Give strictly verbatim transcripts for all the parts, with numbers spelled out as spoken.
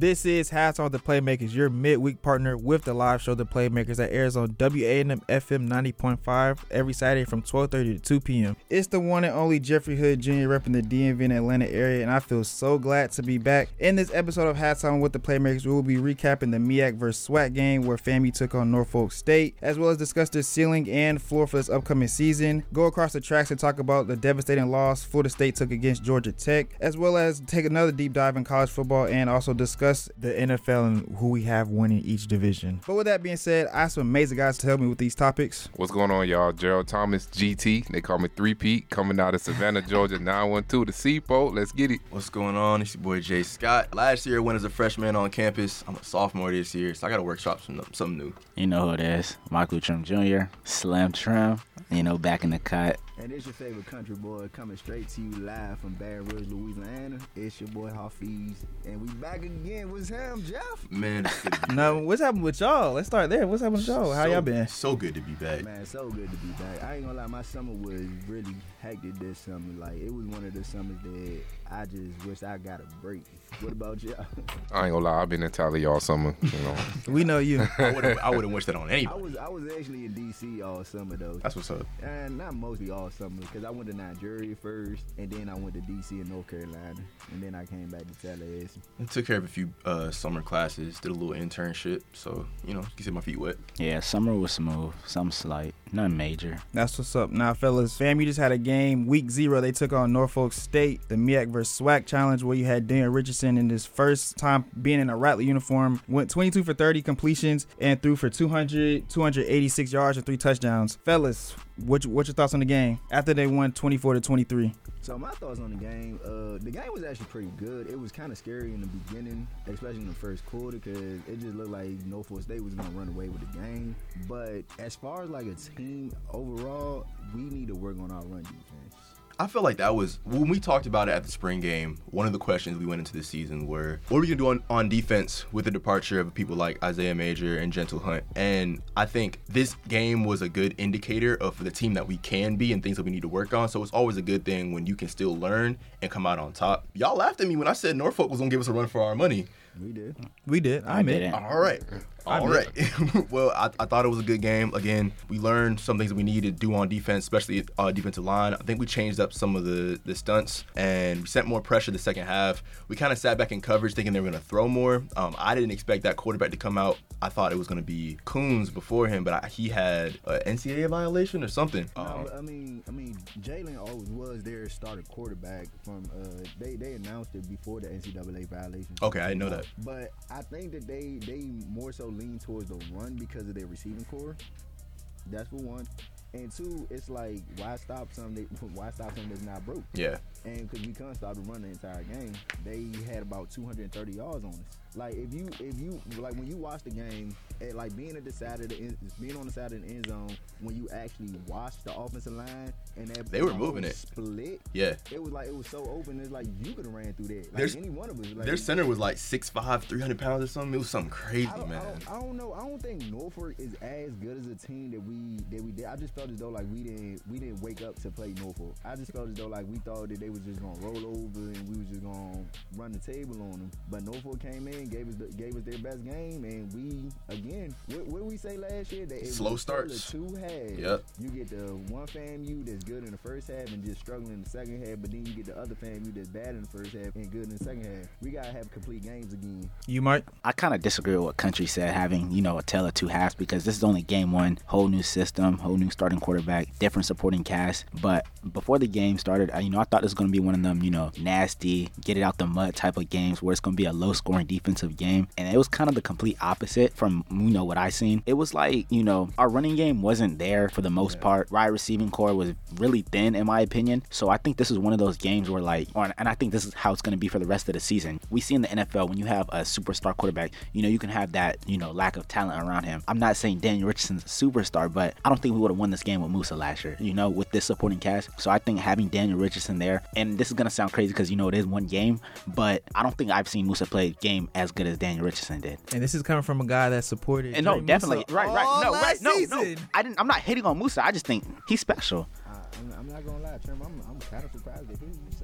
This is Hats Off the Playmakers, your midweek partner with the live show The Playmakers that airs on W A N M F M ninety point five every Saturday from twelve thirty to two p.m. It's the one and only Jeffrey Hood Junior repping the D M V and Atlanta area, and I feel so glad to be back. In this episode of Hats On with the Playmakers, we will be recapping the M E A C versus SWAC game where FAMU took on Norfolk State, as well as discuss their ceiling and floor for this upcoming season, go across the tracks and talk about the devastating loss Florida State took against Georgia Tech, as well as take another deep dive in college football and also discuss the N F L and who we have winning each division. But with that being said, I have some amazing guys to help me with these topics. What's going on, y'all? Gerald Thomas, G T. They call me three Pete, coming out of Savannah, Georgia, nine one two, the Seaport. Let's get it. What's going on? It's your boy Jay Scott. Last year I went as a freshman on campus. I'm a sophomore this year, so I got to workshop some, something new. You know who it is. Michael Trim Junior, Slim Trim, you know, back in the cut. And it's your favorite country boy coming straight to you live from Baton Rouge, Louisiana. It's your boy Hafiz, and we back again with him, Jeff. Man, it's good to be Now, back. what's happening with y'all? Let's start there. What's happening with y'all? How So- y'all been? So good to be back. Man, so good to be back. I ain't gonna lie, my summer was really hectic this summer. Like, it was one of the summers that I just wish I got a break. What about y'all? I ain't gonna lie, I've been in Tally all summer. You know, We know you. I wouldn't I wouldn't wish that on I anybody. was I was actually in D C all summer, though. That's what's up. And not mostly all summer, because I went to Nigeria first, and then I went to D C and North Carolina, and then I came back to Tallahassee. I took care of a few uh, summer classes, did a little internship, so, you know, you can see my feet wet. Yeah, summer was smooth. Some slight. Nothing major. That's what's up. Now, fellas, FAMU just had a game. Week zero, they took on Norfolk State, the M E A C versus SWAC challenge, where you had Daniel Richardson in his first time being in a Rattler uniform. Went twenty-two for thirty completions and threw for two hundred, two eighty-six yards and three touchdowns. Fellas, what, what's your thoughts on the game after they won twenty-four to twenty-three? So my thoughts on the game, uh, the game was actually pretty good. It was kind of scary in the beginning, especially in the first quarter, because it just looked like Norfolk State was going to run away with the game. But as far as like a team overall, we need to work on our run defense. I feel like that was, when we talked about it at the spring game, one of the questions we went into this season were, what are we going to do on, on defense with the departure of people like Isaiah Major and Gentle Hunt? And I think this game was a good indicator of the team that we can be and things that we need to work on. So it's always a good thing when you can still learn and come out on top. Y'all laughed at me when I said Norfolk was going to give us a run for our money. We did. We did. I I admit. didn't. All right. All right. Well, I, I thought it was a good game. Again, we learned some things that we need to do on defense, especially uh, defensive line. I think we changed up some of the, the stunts, and we sent more pressure the second half. We kind of sat back in coverage thinking they were going to throw more. Um, I didn't expect that quarterback to come out. I thought it was going to be Coons before him, but I, he had an N C double A violation or something. No, Um, but I mean, I mean, Jalen always was their starter quarterback. From uh, they they announced it before the N C double A violation. Okay, I didn't know that. But I think that they they more so lean towards the run because of their receiving core. That's for one. And two, it's like, why stop something that, why stop something that's not broke? yeah. And because we couldn't stop the run the entire game, they had about two hundred thirty yards on us. Like if you if you like when you watch the game, and like being at the side of the end, being on the side of the end zone, when you actually watch the offensive line and that They were ball moving it. split, Yeah. it was like it was so open. It's like you could have ran through that. Like There's- any one of us. Like, Their center was like six five, three hundred pounds or something. It was something crazy, I don't, man. I, don't, I don't know. I don't think Norfolk is as good as a team that we that we did. I just felt as though like we didn't we didn't wake up to play Norfolk. I just felt as though like we thought that they was just gonna roll over and we was just gonna run the table on them. But Norfolk came in, gave us the, gave us their best game, and we again. What, what did we say last year? That it Slow was starts. The two halves. Yep. You get the one FAMU that's good in the first half and just struggling in the second half, but then you get the other FAMU that's bad in the first half and good in the second half. We gotta have complete games again. You, Mike? I kind of disagree with what Country said, having, you know, a tale of two halves, because this is only game one, whole new system, whole new starting quarterback, different supporting cast. But before the game started, I, you know, I thought this was going to be one of them, you know, nasty, get it out the mud type of games where it's going to be a low scoring defensive game. And it was kind of the complete opposite from, you know, what I seen. It was like, you know, our running game wasn't there for the most Yeah. part. Wide receiving core was really thin, in my opinion. So I think this is one of those games where, like, or, and I think this is how it's going to be for the rest of the season. We see in the N F L, when you have a superstar quarterback, you know, you can have that, you know, lack of talent around him. I'm not saying Daniel Richardson's a superstar, but I don't think we would have won this game with Musa last year, you know, with this supporting cast. So I think having Daniel Richardson there, and this is going to sound crazy because, you know, it is one game, but I don't think I've seen Musa play a game as good as Daniel Richardson did. And this is coming from a guy that supported. And no, Dre definitely. Musa Right, right. all No, right. last No, no. season. I didn't, I'm not hating on Musa. I just think he's special. I, I'm, I'm not gonna lie, Trim. I'm, I'm kind of surprised to hear you say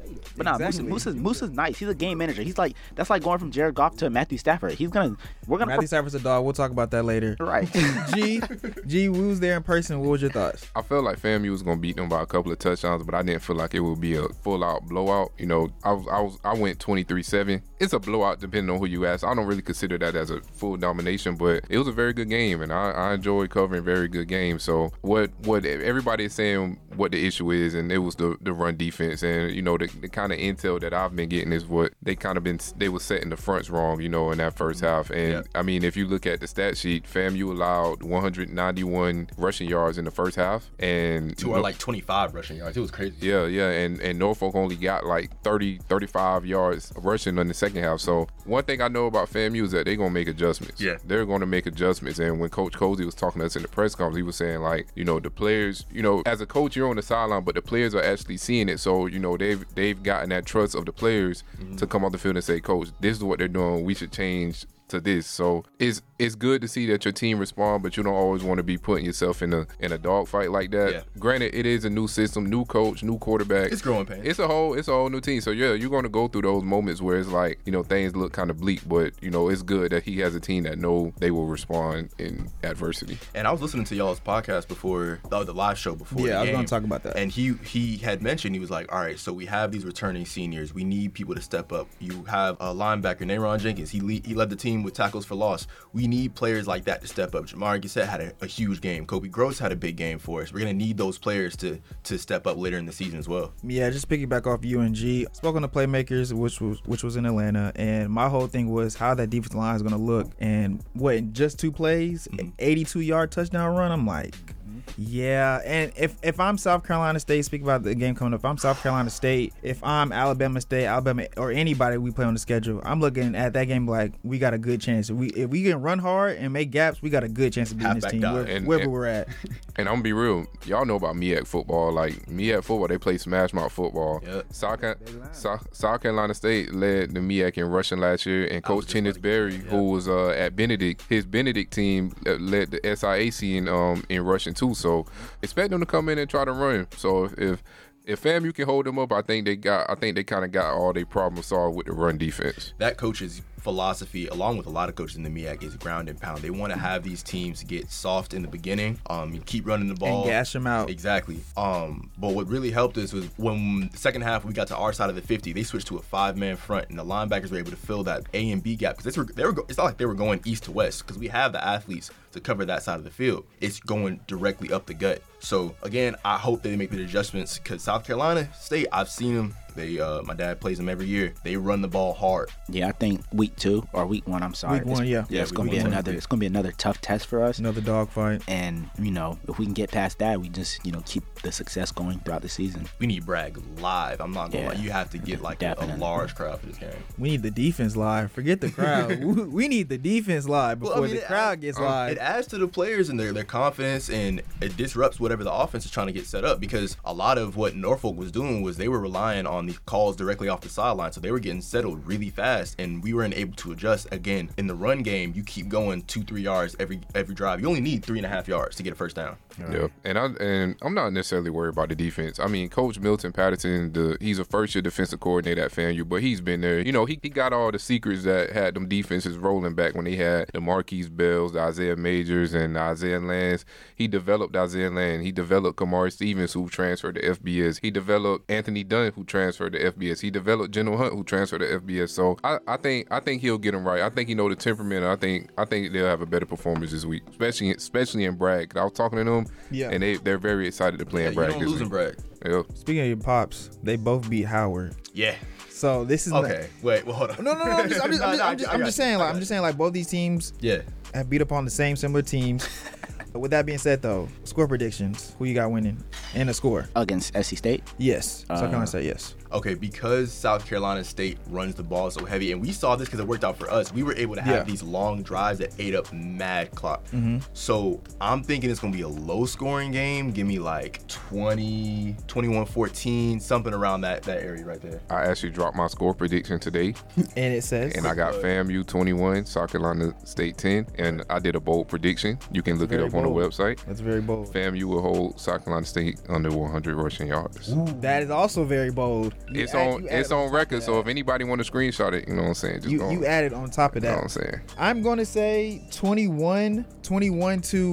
But nah, Exactly. Moose, Moose, is, Moose is nice. He's a game manager. He's like that's like going from Jared Goff to Matthew Stafford. He's gonna we're gonna Matthew Stafford's a dog. We'll talk about that later. right. G, G, we was there in person. What was your thoughts? I felt like FAMU was gonna beat them by a couple of touchdowns, but I didn't feel like it would be a full out blowout. You know, I was I was I went twenty-three seven. It's a blowout depending on who you ask. I don't really consider that as a full domination, but it was a very good game, and I, I enjoyed covering very good games. So what what everybody is saying what the issue is, and it was the the run defense, and you know the, the kind of intel that I've been getting is what they kind of been they were setting the fronts wrong, you know, in that first half. And Yeah. I mean, if you look at the stat sheet, FAMU allowed one hundred ninety-one rushing yards in the first half, and To our like twenty-five rushing yards. It was crazy. yeah, yeah, and, and Norfolk only got like thirty, thirty-five yards rushing in the second half. So one thing I know about FAMU is that they're going to make adjustments. Yeah. They're going to make adjustments. And when Coach Cozy was talking to us in the press conference, he was saying like, you know, the players, you know, as a coach, you're on the sideline, but the players are actually seeing it. So, you know, they've they've gotten that trust of the players Mm-hmm. to come off the field and say, Coach, this is what they're doing. We should change to this. So it's it's good to see that your team respond, but you don't always want to be putting yourself in a in a dogfight like that. Yeah. Granted, it is a new system, new coach, new quarterback. It's growing pains. It's a whole it's a whole new team. So yeah, you're gonna go through those moments where it's like, you know, things look kind of bleak, but you know, it's good that he has a team that know they will respond in adversity. And I was listening to y'all's podcast before, uh, the live show before. Yeah, the I was game, gonna talk about that. And he he had mentioned, he was like, all right, so we have these returning seniors. We need people to step up. You have a linebacker, Nayron Jenkins. He lead, he led the team with tackles for loss. We need players like that to step up. Jamar Gissett had a, a huge game. Kobe Gross had a big game for us. We're gonna need those players to to step up later in the season as well. Yeah, just piggyback off U N G. Spoke on the playmakers, which was which was in Atlanta, and my whole thing was how that defensive line is going to look. And what, in just two plays, Mm-hmm. eighty-two yard touchdown run. I'm like, yeah. And if if I'm South Carolina State, speak about the game coming up. If I'm South Carolina State, if I'm Alabama State, Alabama, or anybody we play on the schedule, I'm looking at that game like we got a good chance. If we if we can run hard and make gaps, we got a good chance of beating this Halfback team dive. where, And- wherever and- we're at. And I'm gonna be real, y'all know about MEAC football. Like MEAC football, they play smash mouth football. Yep. South, Ca- South, South Carolina State led the MEAC in rushing last year, and Coach just Chennis about to Berry, get that, who was uh, at Benedict, his Benedict team uh, led the S I A C in um in rushing too. So expect them to come in and try to run. So if if, if FAMU can hold them up, I think they got. I think they kind of got all their problems solved with the run defense. That coach's philosophy, along with a lot of coaches in the MEAC, is ground and pound. They want to have these teams get soft in the beginning, um, and keep running the ball, And gash them out. Exactly. Um, but what really helped us was when the second half we got to our side of the fifty, they switched to a five-man front, and the linebackers were able to fill that A and B gap because they were they were. Go- it's not like they were going east to west because we have the athletes to cover that side of the field. It's going directly up the gut. So again, I hope they make the adjustments because South Carolina State, I've seen them. They, uh, my dad plays them every year. They run the ball hard. Yeah, I think week two or week one. I'm sorry. Week one, it's, yeah. Yeah, it's week gonna be one. another. It's gonna be another tough test for us. Another dog fight. And you know, if we can get past that, we just you know keep the success going throughout the season. We need Bragg live. I'm not gonna Yeah, lie. You have to get like a, a definitely. large crowd for this game. We need the defense live. Forget the crowd. we we need the defense live before Well, I mean, the it crowd adds- gets um, live. It adds to the players and their, their confidence, and it disrupts whatever the offense is trying to get set up because a lot of what Norfolk was doing was they were relying on the calls directly off the sideline. So they were getting settled really fast, and we weren't able to adjust. Again, in the run game, you keep going two, three yards every every drive. You only need three and a half yards to get a first down. Yeah, and I and I'm not necessarily worried about the defense. I mean, Coach Milton Patterson, the he's a first year defensive coordinator at FAMU, but he's been there. You know, he, he got all the secrets that had them defenses rolling back when they had the Marquise Bells, the Isaiah Majors, and Isaiah Lands. He developed Isaiah Land. He developed Kamari Stevens, who transferred to F B S. He developed Anthony Dunn, who transferred to F B S. He developed General Hunt, who transferred to F B S. So I, I think I think he'll get him right. I think he know the temperament. I think I think they'll have a better performance this week, especially especially in Bragg. I was talking to them, Yeah. and they they're very excited to play Yeah, in you Bragg don't this lose in week. Bragg. Yeah. Speaking of your pops, they both beat Howard. Yeah. So this is Okay. Wait. Well, hold on. Not, no, no, no. I'm just, I'm just, I'm No, just, no, I'm just, I I'm got just you. saying, I like, got I'm you. just saying, like, both these teams Yeah. have beat up on the same similar teams. With that being said, though, score predictions. Who you got winning? And a score. Against S C State. Yes. South Uh, Carolina State, yes. Okay, because South Carolina State runs the ball so heavy, and we saw this because it worked out for us, we were able to have Yeah. these long drives that ate up mad clock. Mm-hmm. So I'm thinking it's going to be a low-scoring game. Give me like twenty, twenty-one fourteen, something around that, that area right there. I actually dropped my score prediction today, And it says. and I got FAMU twenty-one, South Carolina State ten, and I did a bold prediction. You can look it very up on the bold. website. That's very bold. FAMU will hold South Carolina State under one hundred rushing yards. That is also very bold. You It's add- on you added it's on on top record. of So that. if anybody want to screenshot it, you know what I'm saying? Just You go you on. added on top of You know that. what I'm saying? I'm gonna say twenty-one, twenty-one to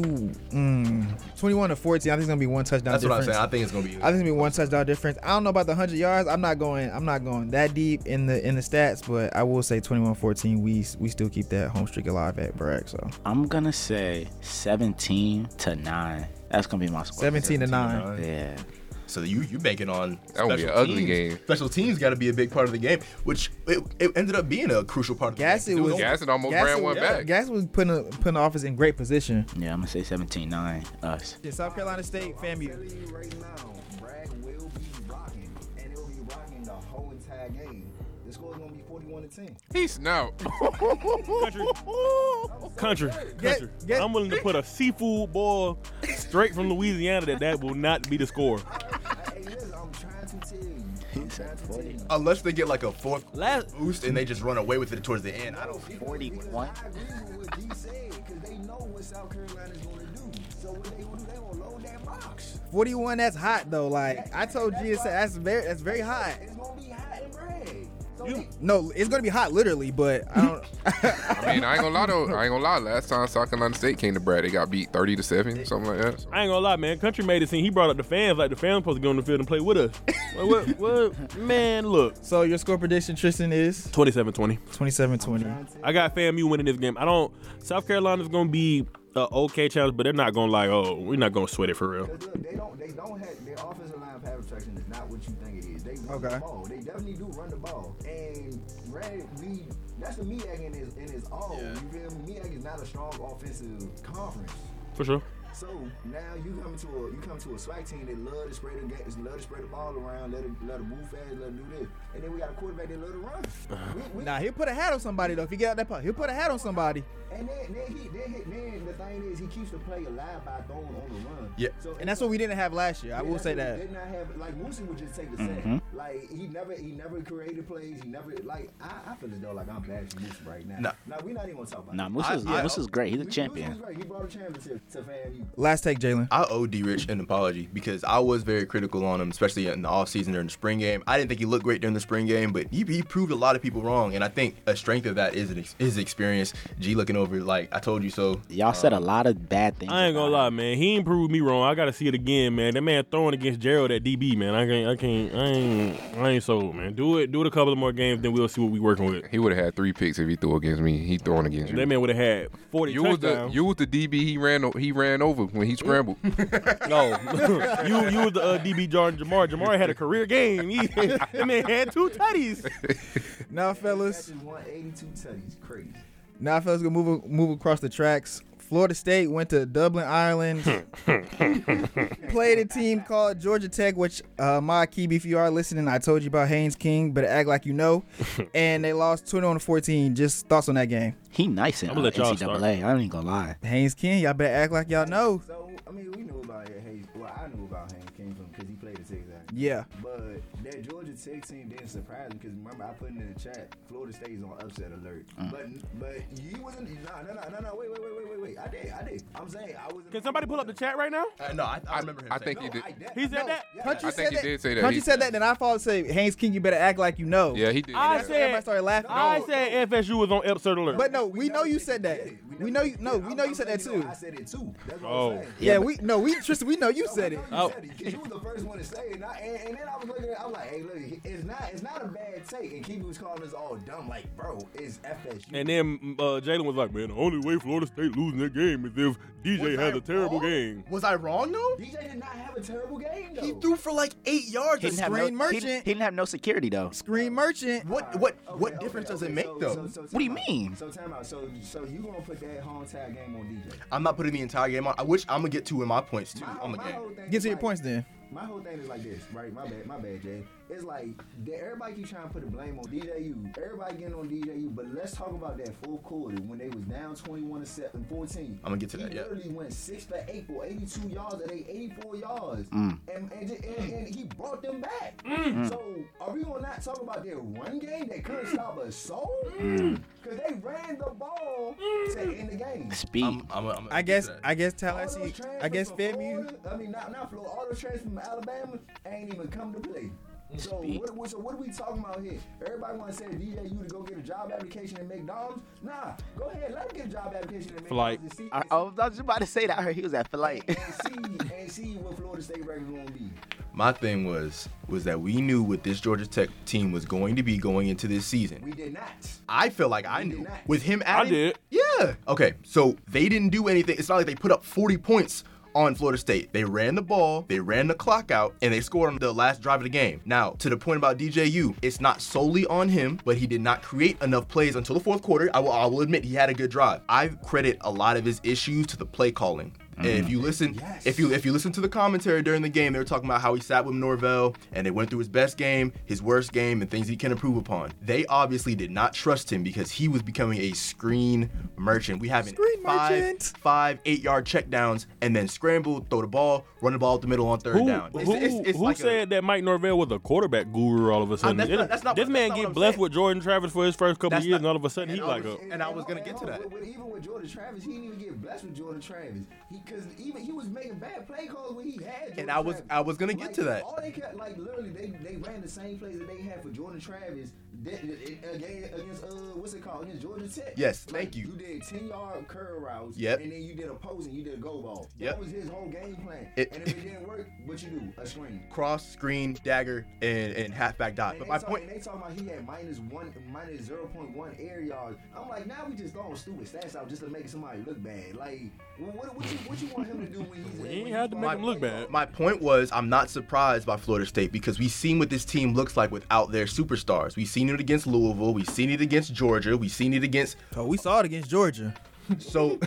mm, twenty-one to fourteen. I think it's gonna be one touchdown That's what I'm difference. saying. I think it's gonna be. I think it's gonna be one touchdown difference. I don't know about the hundred yards. I'm not going. I'm not going that deep in the in the stats, but I will say twenty-one fourteen. We we still keep that home streak alive at Bragg. So I'm gonna say seventeen to nine. That's gonna be my score. seventeen to nine. Yeah. So you you banking on That would be special an ugly teams. game. Special teams got to be a big part of the game, which it, it ended up being a crucial part of the Gassett game. It was Gassett almost Gassett ran one was- back. Gassett was putting a, putting the offense in great position. Yeah, I'm gonna say seventeen nine. Us. Yeah, South Carolina State, FAMU. Tell you right now, Bragg will be rocking, and it'll be rocking the whole entire game. The score is gonna be forty-one to ten. He's now. Country, country, Get- country. get- I'm willing to put a seafood ball straight from Louisiana that that will not be the score. Hey, listen, I'm trying to tell you. I'm trying to tell you. Unless they get like a fourth Last, boost and they just run away with it towards the end. I don't. forty-one. I agree with what D said, because they know what South Carolina's gonna do. So what they gonna do, they gonna load that box. forty-one. That's hot though. Like I told you, that's very that's very hot. It's gonna be hot and Bragg. So You- they- No, it's gonna be hot literally, but I don't. I mean, I ain't gonna lie though. I ain't gonna lie. Last time South Carolina State came to Brad, they got beat thirty to seven, something like that. So, I ain't gonna lie, man. Country made it seem he brought up the fans like the fans supposed to go on the field and play with us. Like, what, what? Man, look. So your score prediction, Tristan, is twenty-seven twenty. twenty-seven twenty. I got FAMU winning this game. I don't. South Carolina's gonna be a okay challenge, but they're not gonna like. Oh, we're not gonna sweat it for real. Cause look, they don't, they don't have their offensive line pass protection is not what you think it is. They run Okay. the ball. They definitely do run the ball. And Brad, we that's the MEAC in his in his all. Yeah. You feel me? MEAC is not a strong offensive conference. For sure. So now you come to a you come to a SWAC team that love to spray the ga- love to spray the ball around, let it let it move fast, let it do this, and then we got a quarterback that love to run. We, we, Nah, he'll put a hat on somebody though. If he get out that puck, he'll put a hat on somebody. and then then he then, he, then the thing is he keeps the play alive by throwing on the run. Yeah. So And that's what we didn't have last year. I Yeah, will that's say what we that. Did not have like Moosey would just take the set. Mhm. Like he never he never created plays. He never like I, I feel as though like I'm bashing Moose right now. Nah. Now we're not even gonna talk about. Nah, that. Moose I- is I- Moose is great. He's a Moose- champion. Moose was great. He brought a championship to FAMU. Last take, Jalen. I owe D Rich an apology because I was very critical on him, especially in the offseason during the spring game. I didn't think he looked great during the spring game, but he, he proved a lot of people wrong. And I think a strength of that is an ex- his experience. G looking over like I told you so. Y'all said a lot of bad things. I ain't gonna about lie, him. man. He ain't proved me wrong. I gotta see it again, man. That man throwing against Gerald at D B, man. I can't, I can't, I ain't, I ain't sold, man. Do it, do it a couple of more games, then we'll see what we working with. he would have had three picks if he threw against me. He throwing against you. That man would have had forty You was the touchdowns. you was the D B he ran o- he ran over when he scrambled. No, you you was the uh, D B Jordan Jamar. Jamar had a career game. He, that man had two tutties. Now, fellas. Catches one eighty-two tutties. Crazy. Now, fellas, gonna move move across the tracks. Florida State went to Dublin, Ireland. Played a team called Georgia Tech, which uh, my Keeb, if you are listening, I told you about Haynes King, better act like you know. And they lost twenty-one to fourteen. Just thoughts on that game. He nice in I'ma uh, let y'all N C double A. I ain't gonna lie. Haynes King, y'all better act like y'all know. So I mean we knew about Hayes. Well I knew about Hayes King because he played at Texas. Yeah. But that Georgia Tech team didn't surprise me because remember I put it in the chat. Florida State is on upset alert. Mm. But but you wasn't. No no no no no. Wait wait wait wait wait wait. I did I did. I'm saying I was. Can somebody pull up the chat right now? Uh, no, I, I remember him. I saying think that. he did. He said that? Country I said think he that. did say that. Country He- said that, then I followed say Haynes King, you better act like you know. Yeah, he did. I Everybody said, started laughing. I No. said F S U was on upset alert. But no, we know you said that. We know you. No, we know you said that too. I said it too. That's what Oh. I'm saying. Yeah, we no, we Tristan, we know you said it. Oh. Because you was the first one to say it, and, I, and, and then I was looking at it, I was like, hey, look, it's not, it's not a bad take. And Keith was calling us all dumb, like, bro, it's F S U. And then uh, Jalen was like, man, the only way Florida State losing that game is if D J Was has I a terrible wrong? game. Was I wrong though? D J did not have a terrible game though. He threw for like eight yards. He didn't have no, Screen he, merchant. he didn't have no security though. Screen merchant. What what Okay, what okay, difference does okay, it make so- though? so- so What do you time out. mean? So time out. So so you gonna put that home tag game on D J? I'm not putting the entire game on, which I'm gonna get to in my points too My- on the my game. whole thing Get is to your like- points then. My whole thing is like this, right? My bad, my bad, Jay. It's like that everybody keep trying to put the blame on D J U. Everybody getting on D J U, but let's talk about that fourth quarter when they was down twenty-one to seven, fourteen. I'm gonna get to he that, yeah. literally went six for eight for eighty-two yards at eighty-four yards, Mm. and, and, and, and he brought them back. Mm. So are we gonna not talk about their run game that couldn't stop a soul? Because they ran the ball to end the game. Speed. I'm, I'm, I'm, I guess get to that. I guess All those Tallahassee. transfers I guess from FAMU. Florida- I mean, not not Florida. All those transfers from Alabama ain't even come to play. So Speak. what, what, so what are we talking about here? Everybody want to say D J U to go get a job application at McDonald's? Nah, go ahead, let him get a job application at Flight. McDonald's. and see- I, I was just about to say that. I heard he was at Flight. and see and see what Florida State record gonna be. My thing was was that we knew what this Georgia Tech team was going to be going into this season. We did not. I feel like I We did knew not. with him I adding. did. Yeah. Okay. So they didn't do anything. It's not like they put up forty points on Florida State. They ran the ball, they ran the clock out, and they scored on the last drive of the game. Now, to the point about D J U, it's not solely on him, but he did not create enough plays until the fourth quarter. I will, I will admit he had a good drive. I credit a lot of his issues to the play calling. And if you listen, Yes. if you if you listen to the commentary during the game, they were talking about how he sat with Norvell and they went through his best game, his worst game, and things he can improve upon. They obviously did not trust him because he was becoming a screen merchant. We having Screen five, merchant. five, eight yard checkdowns and then scramble, throw the ball, run the ball up the middle on third Who, down. It's- who, it's- it's who like a- said that Mike Norvell was a quarterback guru all of a sudden? that's not- that's not this what- man that's not get what I'm blessed saying. with Jordan Travis for his first couple That's of years, not- and all of a sudden and he I like was- a. And I was gonna and get to hold that. on, with- with- even with Jordan Travis, he didn't even get blessed with Jordan Travis. He because even he was making bad play calls when he had. Jordan And I was- Travis. I was gonna get Like, to that. All they kept, like literally, they they ran the same plays that they had for Jordan Travis that- that- against against uh what's it called against Georgia Tech. Yes, Like, thank you. You did ten yard curl routes. Yep. And then you did opposing. You did a go ball. Yep. That was his whole game plan. It- and if it didn't work, what you do? A screen. Cross, screen, dagger, and, and halfback dot. And But they my talk- point, and they talking about he had minus one, minus zero point one air yards. I'm like, now we just throwing stupid stats out just to make somebody look bad. Like, well, what, what you what you want him to do when he's? We ain't when had to he's make by him look play bad. call? My point was, I'm not surprised by Florida State because we've seen what this team looks like without their superstars. We've seen it against Louisville. We've seen it against Georgia. We've seen it against. Oh, we saw it against Georgia. So,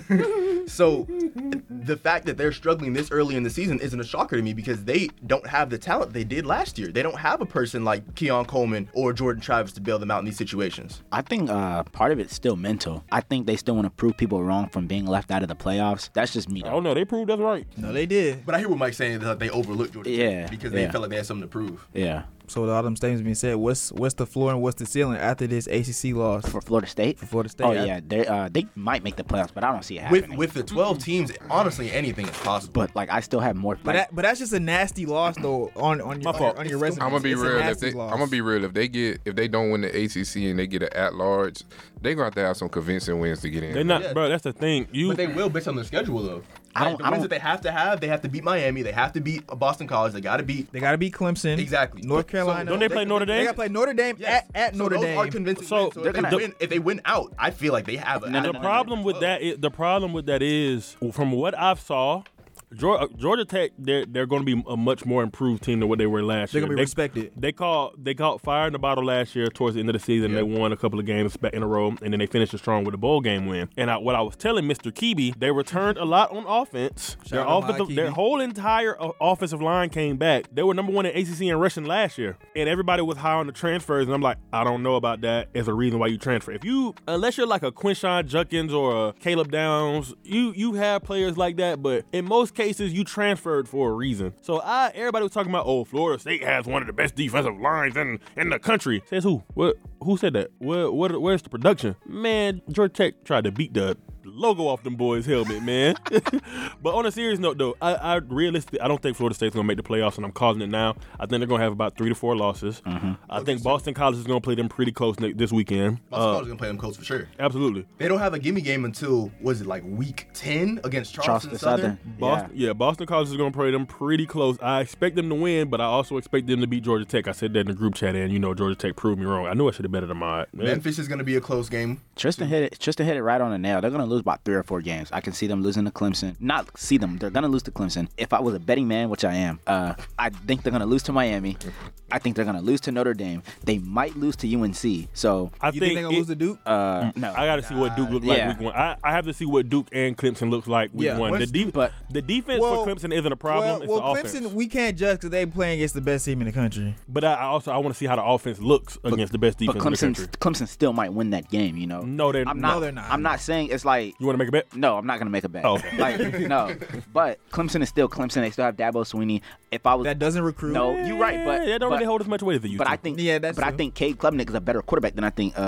so the fact that they're struggling this early in the season isn't a shocker to me because they don't have the talent they did last year. They don't have a person like Keon Coleman or Jordan Travis to bail them out in these situations. I think uh, part of it's still mental. I think they still want to prove people wrong from being left out of the playoffs. That's just me. I Though. don't know. They proved us right. No, they did. But I hear what Mike's saying that they overlooked Georgia Tech Yeah, because they yeah. felt like they had something to prove. Yeah. So with all them statements being said, what's what's the floor and what's the ceiling after this A C C loss For Florida State. for Florida State? Oh I- yeah, they uh, they might make the playoffs, but I don't see it happening. With with the twelve teams, honestly, anything is possible. but like I still have more. But Like, that, but that's just a nasty loss though on on your My on your, fault. on your resume. I'm gonna be It's a real. If nasty they, loss. I'm gonna be real. If they get, if they don't win the A C C and they get an at large, they gonna have to have some convincing wins to get in. They're not, Yeah. bro. That's the thing. You But they will based on their schedule, though. I Like, don't- the I wins don't- that they have to have, they have to beat Miami. They have to beat Boston College. They got to beat. They got to beat Clemson. Exactly. North So- Carolina. Don't they play Notre They Dame? got to play Notre Dame Yes. at, at So Notre those Dame. are convincing So wins. So they're if they, gonna- win, if they win out, I feel like they have. A, No, no, the no, problem with that is the problem with that is from what I've saw, Georgia, Georgia Tech they're they're going to be a much more improved team than what they were last They're year. gonna be they, respected. They caught they caught fire in the bottle last year towards the end of the season. Yeah. They won a couple of games back in a row, and then they finished it strong with a bowl game win. And I, what I was telling Mister Keeby, they returned a lot on offense. Their out to my offensive, their Keeby. whole entire o- offensive line came back. They were number one in A C C in rushing last year, and everybody was high on the transfers. And I'm like, I don't know about that as a reason why you transfer. If you, unless you're like a Quinshawn Judkins or a Caleb Downs, you you have players like that, but in most cases you transferred for a reason. So I, everybody was talking about, oh, Florida State has one of the best defensive lines in in the country. Says who? What? Who said that? Where, what, where's the production? Man, Georgia Tech tried to beat the logo off them boys' helmet, man. But on a serious note, though, I, I realistically, I don't think Florida State's gonna make the playoffs, and I'm calling it now. I think they're gonna have about three to four losses. I think Boston College is gonna play them pretty close ne- this weekend. Boston Uh, College is gonna play them close for sure. absolutely. They don't have a gimme game until was it like week ten against Charleston, Charleston Southern. Southern. Boston, yeah. Boston College is going to play them pretty close. I expect them to win, but I also expect them to beat Georgia Tech. I said that in the group chat, and you know Georgia Tech proved me wrong. I knew I should have betted them on it. Memphis is gonna be a close game. Tristan hit it. Tristan hit it right on the nail. They're gonna lose about three or four games. I can see them losing to Clemson. Not see them. They're gonna lose to Clemson. If I was a betting man, which I am, uh, I think they're gonna lose to Miami. I think they're gonna lose to Notre Dame. They might lose to U N C. So I You think they're gonna it- lose to Duke? uh, no, I got to see what Duke look like Yeah. week one. I, I have to see what Duke and Clemson looks like week Yeah. one. The, What's- de- but- the defense Well, for Clemson isn't a problem. Well, it's well the Clemson, offense. we can't judge because they playing against the best team in the country. But I, I also I want to see how the offense looks against the best but defense in the Clemson, country. Clemson still might win that game. You know. No, they're I'm no, not. they're not. I'm not saying it's like. You want to make a bet? No, I'm not gonna make a bet. Oh, okay. Like no, but Clemson is still Clemson. They still have Dabo Swinney. If I was That doesn't recruit. no, you're right, but Yeah, they don't but, really hold as much weight as they used But to. I think Yeah, that's but I true. think Cade Klubnik is a better quarterback than I think uh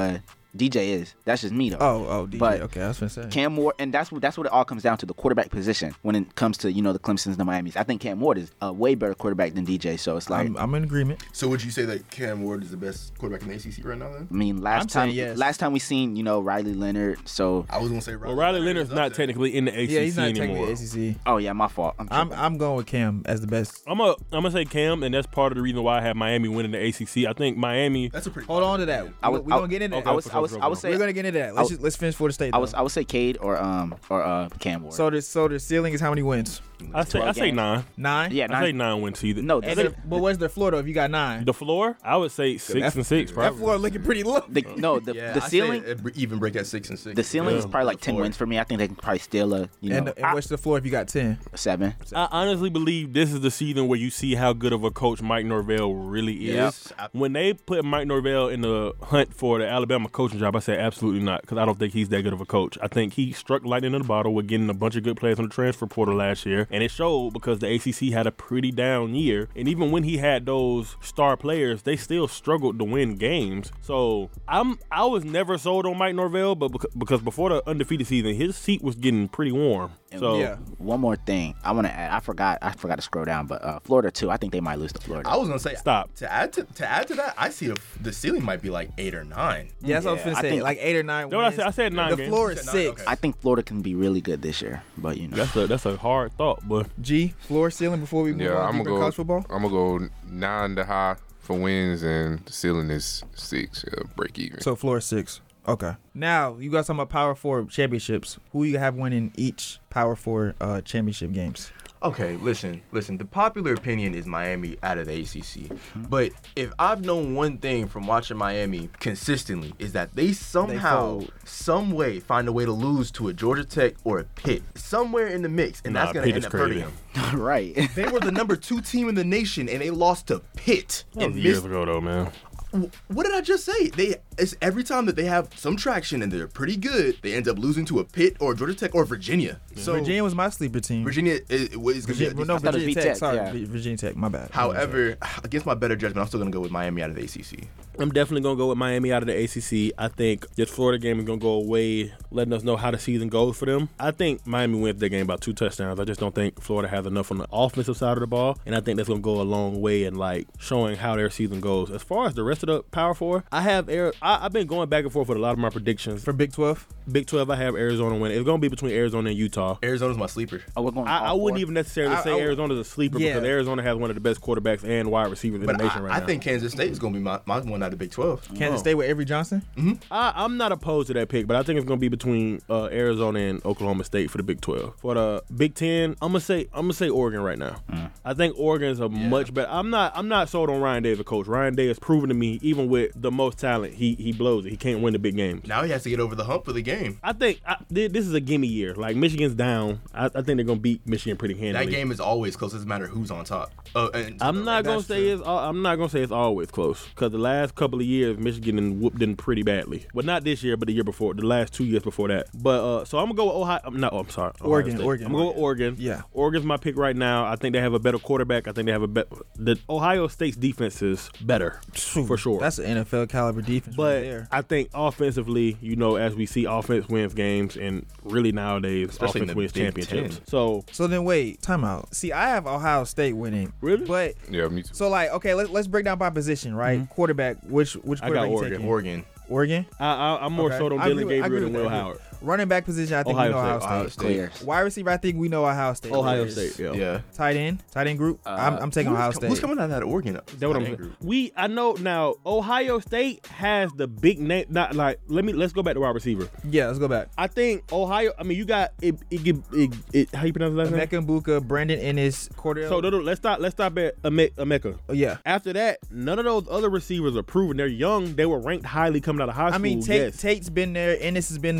D J is. That's just me though. Oh, oh, D J. But okay, I was gonna say. Cam Ward, and that's what that's what it all comes down to, the quarterback position when it comes to, you know, the Clemsons, the Miamis. I think Cam Ward is a way better quarterback than D J. So it's like I'm, I'm in agreement. So would you say that Cam Ward is the best quarterback in the A C C right now then? I mean, last I'm time saying yes. last time we seen, you know, Riley Leonard. So I was gonna say Well, Riley Leonard's not technically in the A C C Yeah, he's not anymore. technically A C C. oh yeah, my fault. I'm, I'm tripping. I'm going with Cam as the best. I'm a, I'm gonna say Cam, and that's part of the reason why I have Miami winning the A C C. I think Miami. That's a pretty. Hold on to that. I was- We're I- gonna get into okay, that. I was for I was sure, I would for say We're gonna get into that. Let's I- just let's finish for the state. I was though. I would say Cade or um or uh Cam Ward. So the so the ceiling is how many wins? I say I twelve say games. nine. Nine. yeah, I nine, say nine wins either. No, I And say the, but what's the floor though? If you got nine, the floor, I would say six and six. that Probably. floor looking pretty low. the, no the Yeah, the I say ceiling it even break at six and six. the ceiling is Yeah. probably like ten Floor. wins for me. I think they can probably steal a you know And, and what's the floor if you got ten? seven. I honestly believe this is the season where you see how good of a coach Mike Norvell really is. Yes. When they put Mike Norvell in the hunt for the Alabama coaching job, I said absolutely not, because I don't think he's that good of a coach. I think he struck lightning in the bottle with getting a bunch of good players on the transfer portal last year, and it showed because the A C C had a pretty down year. And even when he had those star players, they still struggled to win games. So I'm I was never sold on Mike Norvell, but bec- because before the undefeated season, his seat was getting pretty warm. So Yeah. One more thing I want to add. I forgot. I forgot to scroll down, but uh, Florida too. I think they might lose to Florida. I was gonna say Stop. to add to to add to that. I see the, the ceiling might be like eight or nine. Yeah, that's what I was Yeah, gonna I say. think- Like eight or nine. That's what I wins. said. I said nine The games. floor You is said nine? six. Okay. I think Florida can be really good this year, but you know. that's a that's a hard thought, but G floor ceiling before we move Yeah, on I'm deeper gonna in go. college football. I'm gonna go nine to high for wins, and the ceiling is six. Uh, break even. So floor is six. Okay. Now you got some about Power Four championships. Who you have winning each Power Four uh, championship games? Okay, listen, listen. The popular opinion is Miami out of the A C C. But if I've known one thing from watching Miami consistently is that they somehow, fold. some way, find a way to lose to a Georgia Tech or a Pitt, somewhere in the mix, and Nah, that's gonna Pitt end is up hurting crazy. them. right. They were the number two team in the nation, and they lost to Pitt. that And was years missed, ago though, man. what did I just say? They it's every time that they have some traction and they're pretty good, they end up losing to a Pitt or Georgia Tech or Virginia. So Virginia was my sleeper team. Virginia is, is going to be. Virginia, a well, no, decent- thought it was Virginia Tech. V-Tech, Sorry, yeah. V- Virginia Tech. My bad. However, against my better judgment, I'm still gonna go with Miami out of the A C C. I'm definitely gonna go with Miami out of the A C C. I think this Florida game is gonna go away, letting us know how the season goes for them. I think Miami wins their game by two touchdowns. I just don't think Florida has enough on the offensive side of the ball, and I think that's gonna go a long way in like showing how their season goes. As far as the rest of the Power Four, I have Air. I, I've been going back and forth with a lot of my predictions. For Big twelve. Big twelve, I have Arizona winning. It's gonna be between Arizona and Utah. Arizona's my sleeper. Oh, we're going. I, I all wouldn't four? even necessarily I- say I- Arizona's a sleeper Yeah. because Arizona has one of the best quarterbacks and wide receivers in But the nation I, right I now. think Kansas State is gonna be my, my one out of Big twelve. Kansas Oh. State with Avery Johnson. I, I'm not opposed to that pick, but I think it's going to be between uh, Arizona and Oklahoma State for the Big twelve. For the Big ten, I'm gonna say I'm gonna say Oregon right now. I think Oregon's a much better. I'm not I'm not sold on Ryan Day as a coach. Ryan Day has proven to me, even with the most talent, he he blows it. He can't win the big games. Now he has to get over the hump for the game. I think I, th- this is a gimme year. Like Michigan's down. I, I think they're gonna beat Michigan pretty handily. That game is always close. It doesn't matter who's on top. Uh, and, I'm not gonna that's say true. it's. al- I'm not gonna say it's always close because the last couple of years Michigan done whooped in pretty badly. Well, not this year, but the year before, the last two years before that. But uh, so I'm gonna go with Ohio. I'm not. Oh, I'm sorry. Ohio Oregon, State. Oregon, I'm gonna go with Oregon. Yeah. Oregon's my pick right now. I think they have a better quarterback. I think they have a better. The Ohio State's defense is better for sure. That's an N F L caliber defense right But there. I think offensively, you know, as we see, offense wins games, and really nowadays, Especially in offense the wins Big championships. Ten. So So then wait, time out. See, I have Ohio State winning. Really? But Yeah, me too. so like, okay, let, let's break down by position, right? Quarterback. Which which Mm-hmm. I got quarterback you Oregon. taking? Oregon. Oregon. I, I, I'm more Okay. sold on I agree Dylan with- I agree Gabriel than with Will that. Howard. Running back position, I think Ohio we know Ohio State. State. Ohio State. Clears. Wide receiver, I think we know Ohio State. Ohio Clears. State, yeah. Yeah. Tight end, tight end group. I'm, I'm taking Who's Ohio co- State. Who's coming out of that Oregon? That's what I'm tight end saying. group? We I know now. Ohio State has the big name. Not like let me let's go back to wide receiver. Yeah, let's go back. I think Ohio. I mean, you got it. It, it, it, it how you pronounce his last name? Emeka Mbuka, Brandon Ennis, Cordell. So no, no, let's stop. Let's stop at Eme- Emeka. oh, yeah. After that, none of those other receivers are proven. They're young. They were ranked highly coming out of high school. I mean, Tate, yes. Tate's been there. Ennis has been in the program.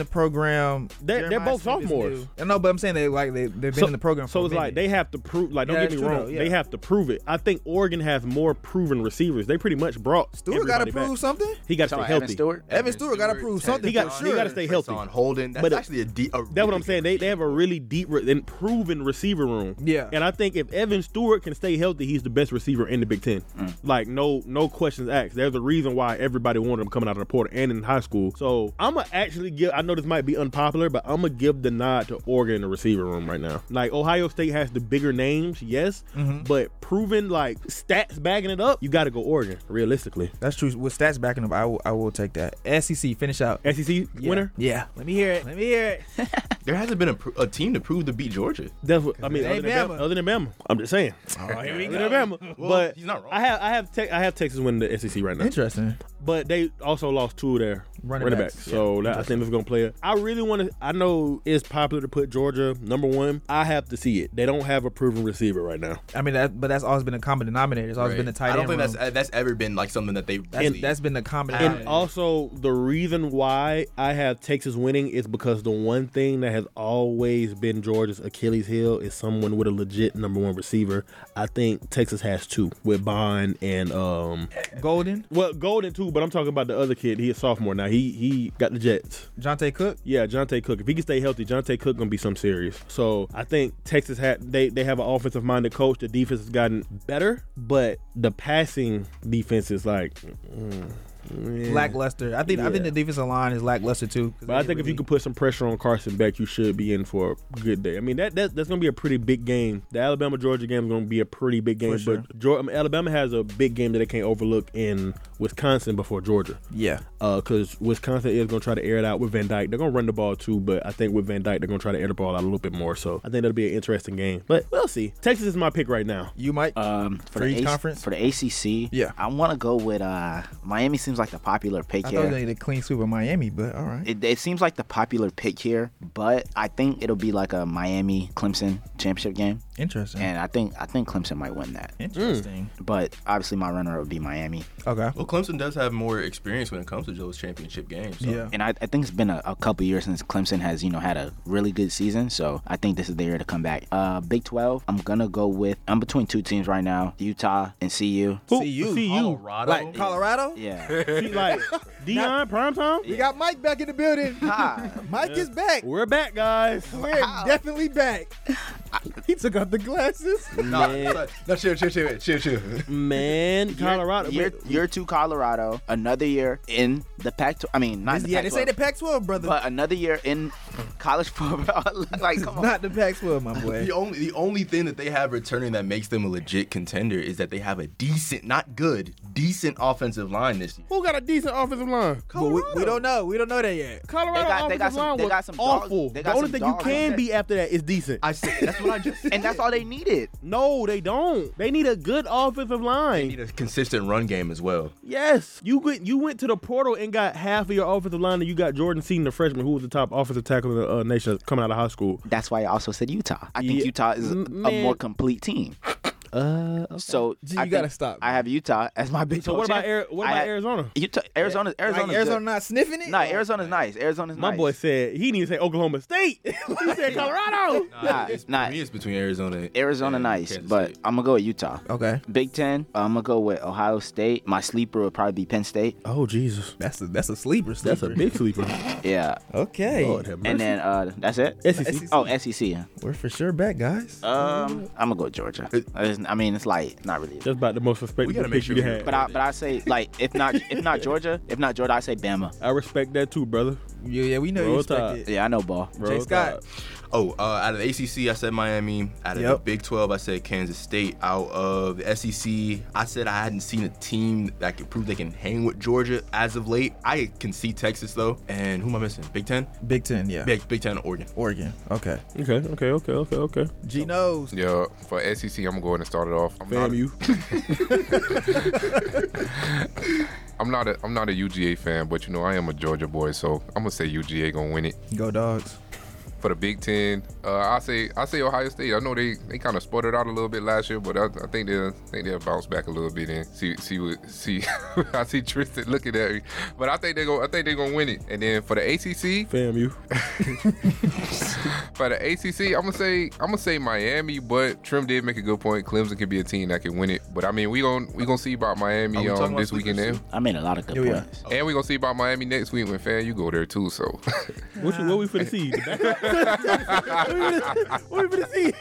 program. They're- they're Jeremiah both Smith is sophomores. new. I know, but I'm saying they like they they've been So- in the program. For So a it's like minute. they have to prove. Like, don't Yeah, get me that's true, wrong, though, yeah. they have to prove it. I think Oregon has more proven receivers. They pretty much brought Stewart got to everybody back. prove something. He got to Talking stay about healthy. Evan Stewart. Evan Stewart got to prove something. He got- for he sure. got to stay healthy. On Holden. That's But it- actually a deep. A That's what really I'm saying. They they have a really deep re- and proven receiver room. Yeah. And I think if Evan Stewart can stay healthy, he's the best receiver in the Big Ten. Mm. Like no no questions asked. There's a reason why everybody wanted him coming out of the portal and in high school. So I'm gonna actually give. I know this might be unpopular, but I'm gonna give the nod to Oregon in the receiver room right now. Like Ohio State has the bigger names, yes, Mm-hmm. but proven like stats backing it up, you got to go Oregon realistically. That's true. With stats backing up, I will, I will take that. S E C, finish out. S E C Yeah. winner. Yeah. Let me hear it. Let me hear it. There hasn't been a, pr- a team to prove to beat Georgia. That's what I mean. it Other ain't than, Bama. Bama. other than Bama, I'm just saying. Oh, here we Other than Bama. Well, but he's not wrong. I have I have te- I have Texas winning the S E C right now. Interesting. But they also lost two of their Running running, backs, backs. yeah. So that, I think this is going to play it. I really want to, I know it's popular to put Georgia number one. I have to see it. They don't have a proven receiver right now. I mean, that, but that's always been a common denominator. It's always Right. been a tight I don't end think room. that's uh, that's ever been like something that they. That's, really- that's been the common And denominator. also, the reason why I have Texas winning is because the one thing that has always been Georgia's Achilles heel is someone with a legit number one receiver. I think Texas has two with Bond and, um, Golden, well, Golden too, but I'm talking about the other kid. He a sophomore now. He he got the Jets. Jonte Cook. Yeah, Jonte Cook. If he can stay healthy, Jonte Cook gonna be something serious. So I think Texas had they they have an offensive minded coach. The defense has gotten better, but the passing defense is like mm, yeah. Lackluster. I think I think Yeah. the defensive line is lackluster too. 'cause But I they think if you really- could put some pressure on Carson Beck, you should be in for a good day. I mean that, that that's gonna be a pretty big game. The Alabama Georgia game is gonna be a pretty big game. For sure. But Georgia, I mean, Alabama has a big game that they can't overlook in Wisconsin before Georgia. yeah, Because uh, Wisconsin is going to try to air it out with Van Dyke. They're going to run the ball too, but I think with Van Dyke, they're going to try to air the ball out a little bit more. So I think that'll be an interesting game. But we'll see. Texas is my pick right now. you might. Um, for, For the each A- conference? for the A C C, Yeah. I want to go with uh, Miami. Seems like the popular pick I thought here. they did a clean sweep of Miami, but all right. It, it seems like the popular pick here, but I think it'll be like a Miami Clemson championship game, Interesting. and I think I think Clemson might win that. Interesting. But obviously, my runner would be Miami, Okay. Well, Clemson does have more experience when it comes to those championship games. So. Yeah. and I, I think it's been a, a couple years since Clemson has you know had a really good season. So I think this is the year to come back. Uh, Big twelve, I'm gonna go with. I'm between two teams right now: Utah and C U. Who? See you. See you. Colorado. Like Colorado. Yeah. See, like Dion primetime. We got Mike back in the building. Hi. Mike is back. We're back, guys. We're definitely back. He took off the glasses. No, Man. no, no, chill, chill, chill, chill, chill. Man, Colorado. Year, but- year two Colorado. Another year in the Pac twelve. I mean, not in the Yeah, they Pac say twelve, the Pac twelve, brother. but another year in college football. Like, come on. Not the Pac twelve, my boy. The only the only thing that they have returning that makes them a legit contender is that they have a decent, not good, decent offensive line this year. Who got a decent offensive line? But we, we don't know. We don't know that yet. Colorado They got- they offensive got some- line they was got some dogs- awful. they The got only some thing you dogs. can be after that is decent. I said that's what I just said. And that's all they needed. No, they don't. They need a good offensive line. They need a consistent run game as well. Yes, you went you went to the portal and got half of your offensive line, and you got Jordan Seaton, the freshman, who was the top offensive tackle in the uh, nation coming out of high school. That's why I also said Utah. I think Yeah. Utah is a, a Man. more complete team. Uh, So Gee, I you gotta think stop, I have Utah as my Big so twelve what about champ. Ari- what I about had- Arizona? Utah, Arizona, Arizona, Like Arizona not sniffing it? No, Arizona's nice. Arizona's My nice. boy said he didn't say Oklahoma State. he said Colorado. Nah, it's, nah. For me, it's between Arizona. and- Arizona and nice, Kansas but State. I'm gonna go with Utah. Okay. Big Ten, I'm gonna go with Ohio State. My sleeper would probably be Penn State. Oh Jesus, That's a that's a sleeper. sleeper. that's a big sleeper. Yeah, Okay. Lord have mercy. and then uh, that's it. S E C. Oh, S E C. We're for sure back, guys. Um, I'm gonna go with Georgia. I just- I mean, it's like not really. That's about the most We respectable gotta make pick sure you we- had. But I, but I say like if not if not Georgia, if not Georgia, I say Bama. I respect that too, brother. Yeah, yeah, we know Roll you expect Tide. it. Yeah, I know ball. Roll Jay Scott. Tide. Oh, uh, out of the A C C, I said Miami. Out of Yep. the Big twelve, I said Kansas State. Out of the S E C, I said I hadn't seen a team that could prove they can hang with Georgia as of late. I can see Texas though. And who am I missing? Big Ten? Big Ten, yeah. Big Big Ten, Oregon. Oregon. Okay. Okay, okay, okay, okay, okay. G knows. Yeah, for S E C, I'm going to go ahead and start it off. I'm not Fam, a- you. I'm not a I'm not a U G A fan, but you know I am a Georgia boy, so I'm gonna say U G A gonna win it. Go Dogs. for the Big Ten, uh, I say I say Ohio State. I know they, they kind of sputtered out a little bit last year, but I, I think they'll I think they'll bounce back a little bit and see see what see. I see Tristan looking at me, but I think they go I think they're gonna win it. And then for the A C C, Fam, you. for the A C C, I'm gonna say I'm gonna say Miami, but Trim did make a good point. Clemson can be a team that can win it, but I mean we gon' we gonna see about Are Miami we talking um, about this weekend. sleepers Then, too? I made a lot of good Here we are. points. and we gonna see about Miami next week when fan you go there too. So What, you, what we finna see? The backup? What we finna- what we finna see?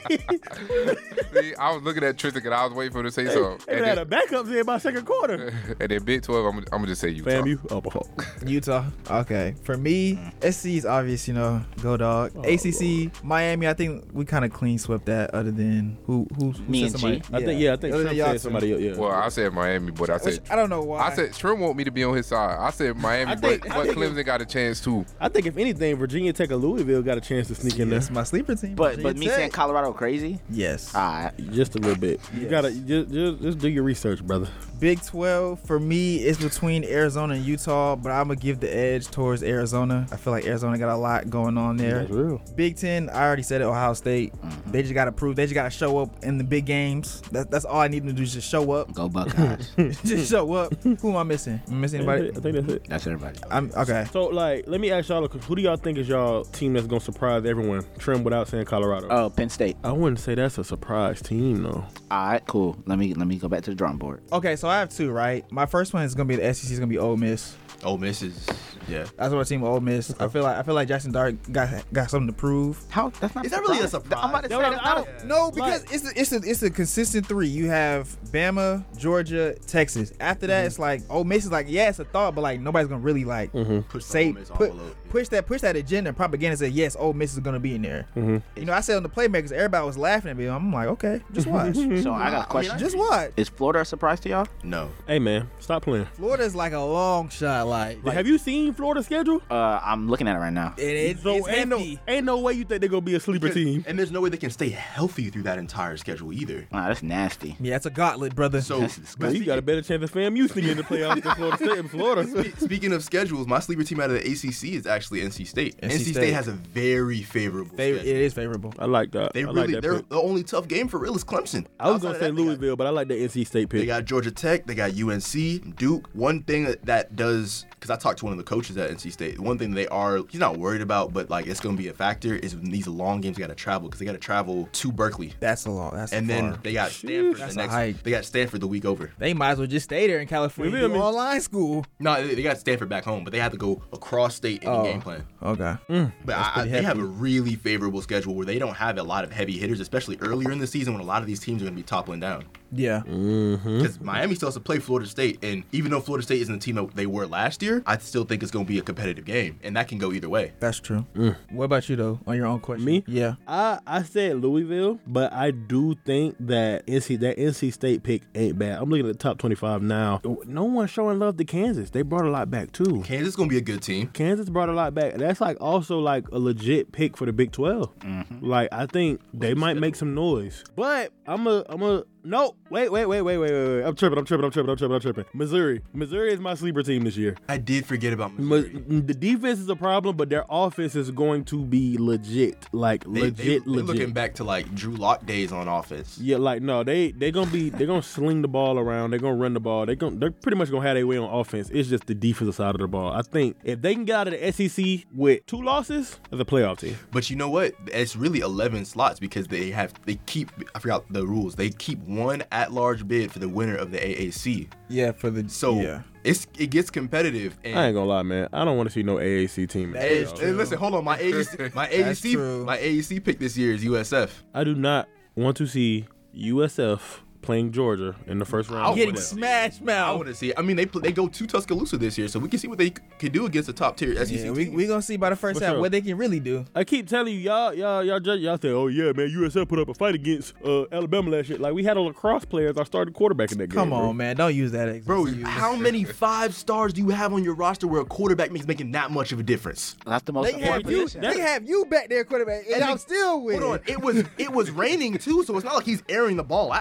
see, I was looking at Tristan and I was waiting for him to say something. They And had then, a backups in by second quarter. and then Big twelve, I'm, I'm gonna just say Utah. Fam, you up a hole. Utah. Okay. For me, S C is obvious, you know, go dog. Oh, A C C, Miami, I think we kind of clean swept that other than who who, who Me said and somebody. G? I think yeah, I think Other Trump than y'all said two. somebody else. Yeah. Well, I said Miami, but I Which, said I don't know why. I said Trim want me to be on his side. I said Miami, I think- but, I but think Clemson got a chance too. I think if anything, Virginia Tech or Louisville got a chance to sneak in there. That's my sleeper team. But Virginia but me Tech. saying Colorado crazy? Yes. Ah, Just a little bit. You Yes. gotta just, just just do your research, brother. Big twelve for me is between Arizona and Utah, but I'm gonna give the edge towards Arizona. I feel like Arizona got a lot going on there. That's real. Big Ten, I already said it. Ohio State. They just gotta prove. They just gotta show up in the big games. That, that's all I need them to do is just show up. go Buckeyes. just show up. Who am I missing? Am I missing anybody? I think that's it. That's everybody. I'm okay. So, like, let me ask y'all, who do y'all think is y'all team that's gonna surprise everyone? Trim without saying Colorado. Oh, Penn State. I wouldn't say that's a surprise team, though. All right, cool. Let me let me go back to the drawing board. Okay, so I have two, right? My first one is gonna be the S E C is gonna be Ole Miss. Ole Miss is, yeah. That's what I team Ole Miss. I feel like I feel like Jackson Dart got got something to prove. How? That's not. Is that really a surprise. I'm about to say No, that's no, not. I a- No, because it's a, it's a it's a consistent three. You have Bama, Georgia, Texas. After that, it's like Ole Miss is like yeah, it's a thought, but like nobody's gonna really like Push the say Ole Miss put, envelope. push that push that agenda and propaganda. Say yes, Ole Miss is gonna be in there. You know, I said on the playmakers, everybody was laughing at me. I'm like, okay, just watch, So I got a question. just watch. Is Florida a surprise to y'all? No. Hey, man, stop playing. Florida's like a long shot, like, Have you seen Florida's schedule? Uh, I'm looking at it right now. it, it, So it's ain't no, hefty. ain't no way you think they're gonna be a sleeper team. And there's no way they can stay healthy through that entire schedule either. Nah, that's nasty. Yeah, it's a gauntlet, brother. So, That's but Well, you got a better chance of FAMU sneaking in the playoffs than Florida State and Florida. Spe- Speaking of schedules, my sleeper team out of the A C C is actually N C State. N C N C State State. has a very favorable Favor- it schedule. is favorable. I like that. They I really, like that they're pick. the only tough game for real is Clemson. I was Outside gonna of say that, they got- Louisville, but I like the N C State pick. They got Georgia Tech, they got U N C, Duke. One thing that, that does, because I talked to one of the coaches at N C State, one thing they are, he's not worried about, but like it's going to be a factor is when these long games they got to travel, because they got to travel to Berkeley. That's a long. That's And far. then they got Stanford That's the a next. hike. They got Stanford the week over. They might as well just stay there in California. You feel Do me? online school. No, they they got Stanford back home, but they have to go across state in Oh. the game plan. Okay. But I, I, pretty they have hefty. a really favorable schedule where they don't have a lot of heavy hitters, especially earlier in the season when a lot of these teams are going to be toppling down. Yeah. Because Miami still has to play Florida State, and even though Florida State isn't the team that they were last year, I still think it's going to be a competitive game, and that can go either way. That's true. What about you though? On your own question. Me? Yeah. I I said Louisville, but I do think that N C that N C State pick ain't bad. I'm looking at the top twenty-five now. No one's showing love to Kansas. They brought a lot back too. Kansas is going to be a good team. Kansas brought a lot back. That's like also like a legit pick for the Big twelve. Like I think they might make some noise. But I'm a I'm a no wait wait wait wait wait wait wait. I'm tripping I'm tripping I'm tripping I'm tripping I'm tripping. Missouri Missouri is my sleeper team this year. I did forget about Ma- Missouri. The defense is a problem, but their offense is going to be legit, like They, legit, they, they're legit. looking back to like Drew Lock days on offense. Yeah, like no, they they gonna be they gonna sling the ball around. They're gonna run the ball. They gonna they're pretty much gonna have their way on offense. It's just the defensive side of the ball. I think if they can get out of the S E C with two losses, as a playoff team. But you know what? It's really eleven slots because they have they keep I forgot the rules. They keep one at-large bid for the winner of the A A C. Yeah. For the So yeah. it's it gets competitive. And I ain't gonna lie, man. I don't want to see no A A C team. in the That is playoffs. true. Hey, listen, hold on. My A A C, my A A That's C, true. my A A C pick this year is U S F. I do not want to see U S F playing Georgia in the first round. Getting wanna- smashed I mouth. want to see. I mean, they play, they go to Tuscaloosa this year, so we can see what they can do against the top tier S E C Yeah, we teams. we gonna see by the first For half sure. what they can really do. I keep telling you, y'all, y'all, y'all, judge, y'all say, oh yeah, man, U S F put up a fight against uh, Alabama last year. Like we had a lacrosse player as our starting quarterback in that game. Come bro. on, man. Don't use that as Bro, excuse. how many five stars do you have on your roster where a quarterback makes making that much of a difference? That's the most They have important you. position. They have you back there, quarterback, and, And I'm they- still with Hold on, it. it was it was raining too, so it's not like he's airing the ball out. Well, they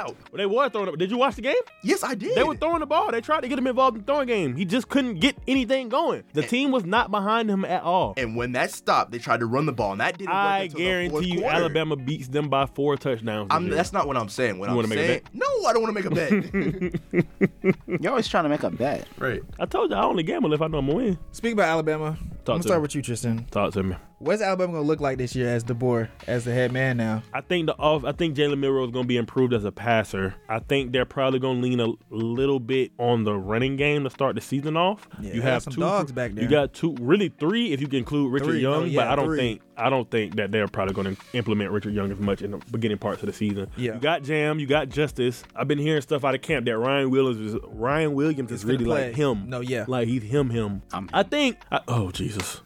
were throwing it. Did you watch the game? Yes, I did. They were throwing the ball. They tried to get him involved in the throwing game. He just couldn't get anything going. The and, team was not behind him at all. And when that stopped, they tried to run the ball, and that didn't work I until the fourth guarantee you quarter. Alabama beats them by four touchdowns. I'm, that's not what I'm saying. What You I'm wanna make a saying, bet? no, I don't want to make a bet. You're always trying to make a bet. Right. I told you I only gamble if I know I'm gonna win. Speaking about Alabama, Talk I'm gonna to start me. with you, Tristan. Talk to me. What's Alabama gonna look like this year as DeBoer, as the head man now? I think the off. I think Jalen Milroe is going to be improved as a passer. I think they're probably going to lean a little bit on the running game to start the season off. Yeah, you they have got some two dogs back there. You got two, really three, if you can include Richard Three, Young. no, yeah, but I don't three. think I don't think that they're probably going to implement Richard Young as much in the beginning parts of the season. Yeah. You got Jam. You got Justice. I've been hearing stuff out of camp that Ryan Williams is Ryan Williams is He's gonna really play. like him. No, yeah. like he's him him. I'm- I think. I, oh Jesus.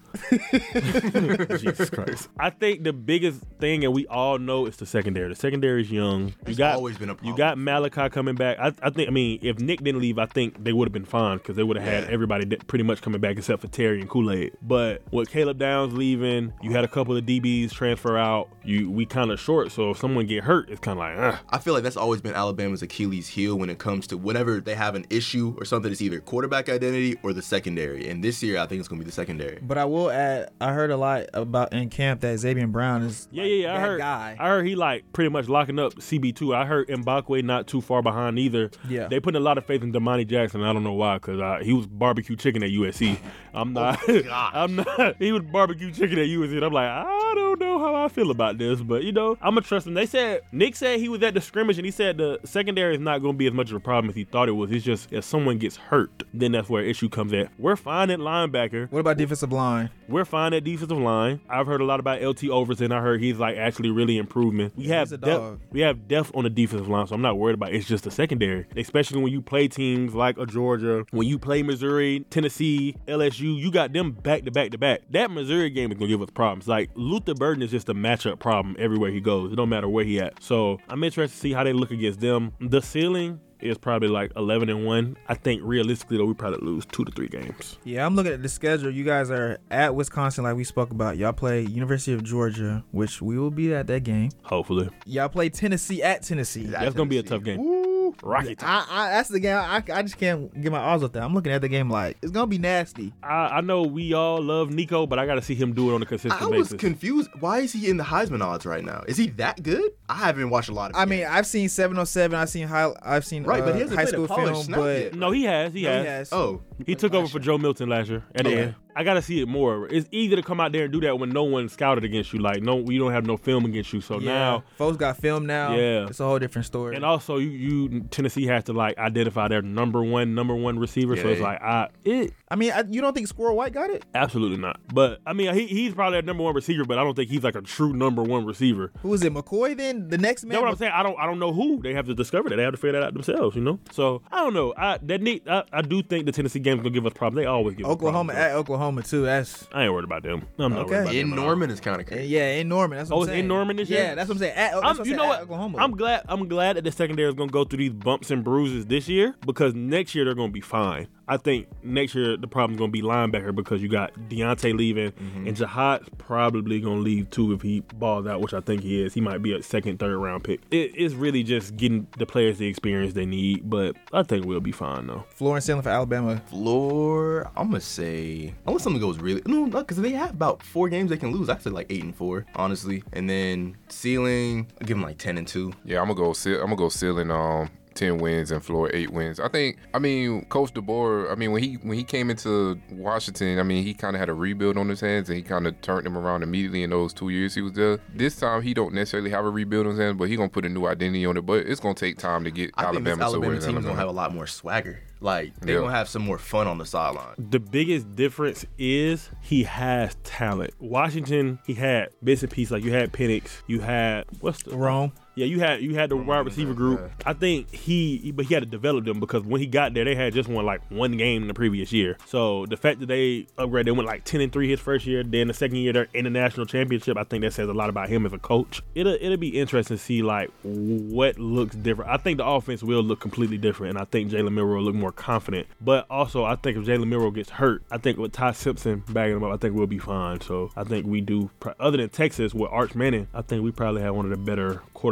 Jesus Christ. I think the biggest thing, and we all know, is the secondary. The secondary is young. You It's got always been a problem. You got Malachi coming back. I, I think. I mean, if Nick didn't leave, I think they would have been fine because they would have had Yeah. everybody that pretty much coming back except for Terry and Kool-Aid. But with Caleb Downs leaving, you had a couple of D Bs transfer out. You we kind of short, so if someone get hurt, it's kind of like, uh. I feel like that's always been Alabama's Achilles heel when it comes to whenever they have an issue or something, it's either quarterback identity or the secondary. And this year, I think it's going to be the secondary. But I will add, I heard a lot about in camp that Xavier Brown is Yeah, yeah, yeah. I that heard. guy. I heard he like pretty much locking up C B two. I heard Mbakwe not too far behind either. Yeah. They put a lot of faith in Damani Jackson. I don't know why, because uh, he was barbecue chicken at U S C. I'm not. I'm not. He was barbecue chicken at U S C. And I'm like, I don't know how I feel about this, but you know, I'm gonna trust him. They said Nick said he was at the scrimmage and he said the secondary is not going to be as much of a problem as he thought it was. It's just if someone gets hurt, then that's where issue comes at. We're fine at linebacker. What about defensive line? We're fine at defensive line. I've heard a lot about L T Overton. I heard he's like actually really improving. We Yeah, have he's a depth. dog. We have depth on the defensive line, so I'm not worried about it. It's just the secondary, especially when you play teams like a Georgia, when you play Missouri, Tennessee, L S U. You got them back to back to back. That Missouri game is gonna give us problems. Like Luther Burden is just a matchup problem everywhere he goes. It don't matter where he at. So I'm interested to see how they look against them. The ceiling is probably like eleven and one. I think realistically though, we probably lose two to three games. Yeah, I'm looking at the schedule. You guys are at Wisconsin, like we spoke about. Y'all play University of Georgia, which we will be at that game. Hopefully, Y'all play Tennessee at Tennessee. that's gonna be a tough game. Woo. Rocky time. I, I, that's the game. I, I just can't get my odds up there. I'm looking at the game like it's gonna be nasty. I, I know we all love Nico, but I got to see him do it on a consistent I was basis. confused. Why is he in the Heisman odds right now? Is he that good? I haven't watched a lot of I mean, I've seen seven oh seven. I've seen high. I've seen Right, uh, but he hasn't high played a school college film. snap But yet. no, he has. He no, has. he has. Oh, He took over for Joe Milton last year. And Okay. then I got to see it more. It's easy to come out there and do that when no one scouted against you. Like, no, we don't have no film against you. So yeah, now, folks got film now. Yeah. It's a whole different story. and also you, you Tennessee has to like identify their number one, number one receiver. So Yeah. it's like, I, it, I mean, I, you don't think Squirrel White got it? absolutely not. But I mean, he, he's probably a number one receiver, but I don't think he's like a true number one receiver. Who is it? McCoy then? The next man? That's what I'm saying. I don't. I don't know who. They have to discover that. They have to figure that out themselves. You know. So I don't know. I that need. I, I do think the Tennessee game's gonna give us problems. They always give us Oklahoma problems. at Oklahoma too. That's I ain't worried about them. I'm not Okay. worried about in them at all. Norman is kind of crazy. yeah, in Norman. That's what Oh, I'm it's in saying. Norman this year? Yeah, that's what I'm saying. At, that's I'm, what I'm you saying, know at what? Oklahoma. I'm glad. I'm glad that the secondary is gonna go through these bumps and bruises this year because next year they're gonna be fine. I think next year the problem's gonna be linebacker because you got Deontay leaving Mm-hmm. and Jahad's probably gonna leave too if he balls out, which I think he is. He might be a second, third round pick. It, it's really just getting the players the experience they need, but I think we'll be fine though. floor and ceiling for Alabama. Floor, I'm gonna say unless something goes really no, no, because they have about four games they can lose. I say like eight and four, honestly. And then ceiling, I give them like ten and two. Yeah, I'm gonna go. Seal, I'm gonna go ceiling. Um, ten wins and floor eight wins. I think. I mean, Coach DeBoer. I mean, when he when he came into Washington, I mean, he kind of had a rebuild on his hands, and he kind of turned him around immediately in those two years he was there. This time, he don't necessarily have a rebuild on his hands, but he gonna put a new identity on it. But it's gonna take time to get I think this Alabama to where Alabama it's team is gonna gonna have a lot more swagger. Like they're Yeah. gonna have some more fun on the sideline. The biggest difference is he has talent. Washington, he had bits and pieces. Like you had Penix, you had what's the Rome. Yeah, you had you had the wide receiver group. I think he, but he had to develop them because when he got there, they had just won like one game in the previous year. So the fact that they upgraded, they went like ten and three his first year. Then the second year, they're in the national championship. I think that says a lot about him as a coach. It'll it'll be interesting to see like what looks different. I think the offense will look completely different, and I think Jalen Milroe will look more confident. But also, I think if Jalen Milroe gets hurt, I think with Ty Simpson bagging him up, I think we'll be fine. So I think we do. Other than Texas with Arch Manning, I think we probably have one of the better quarterbacks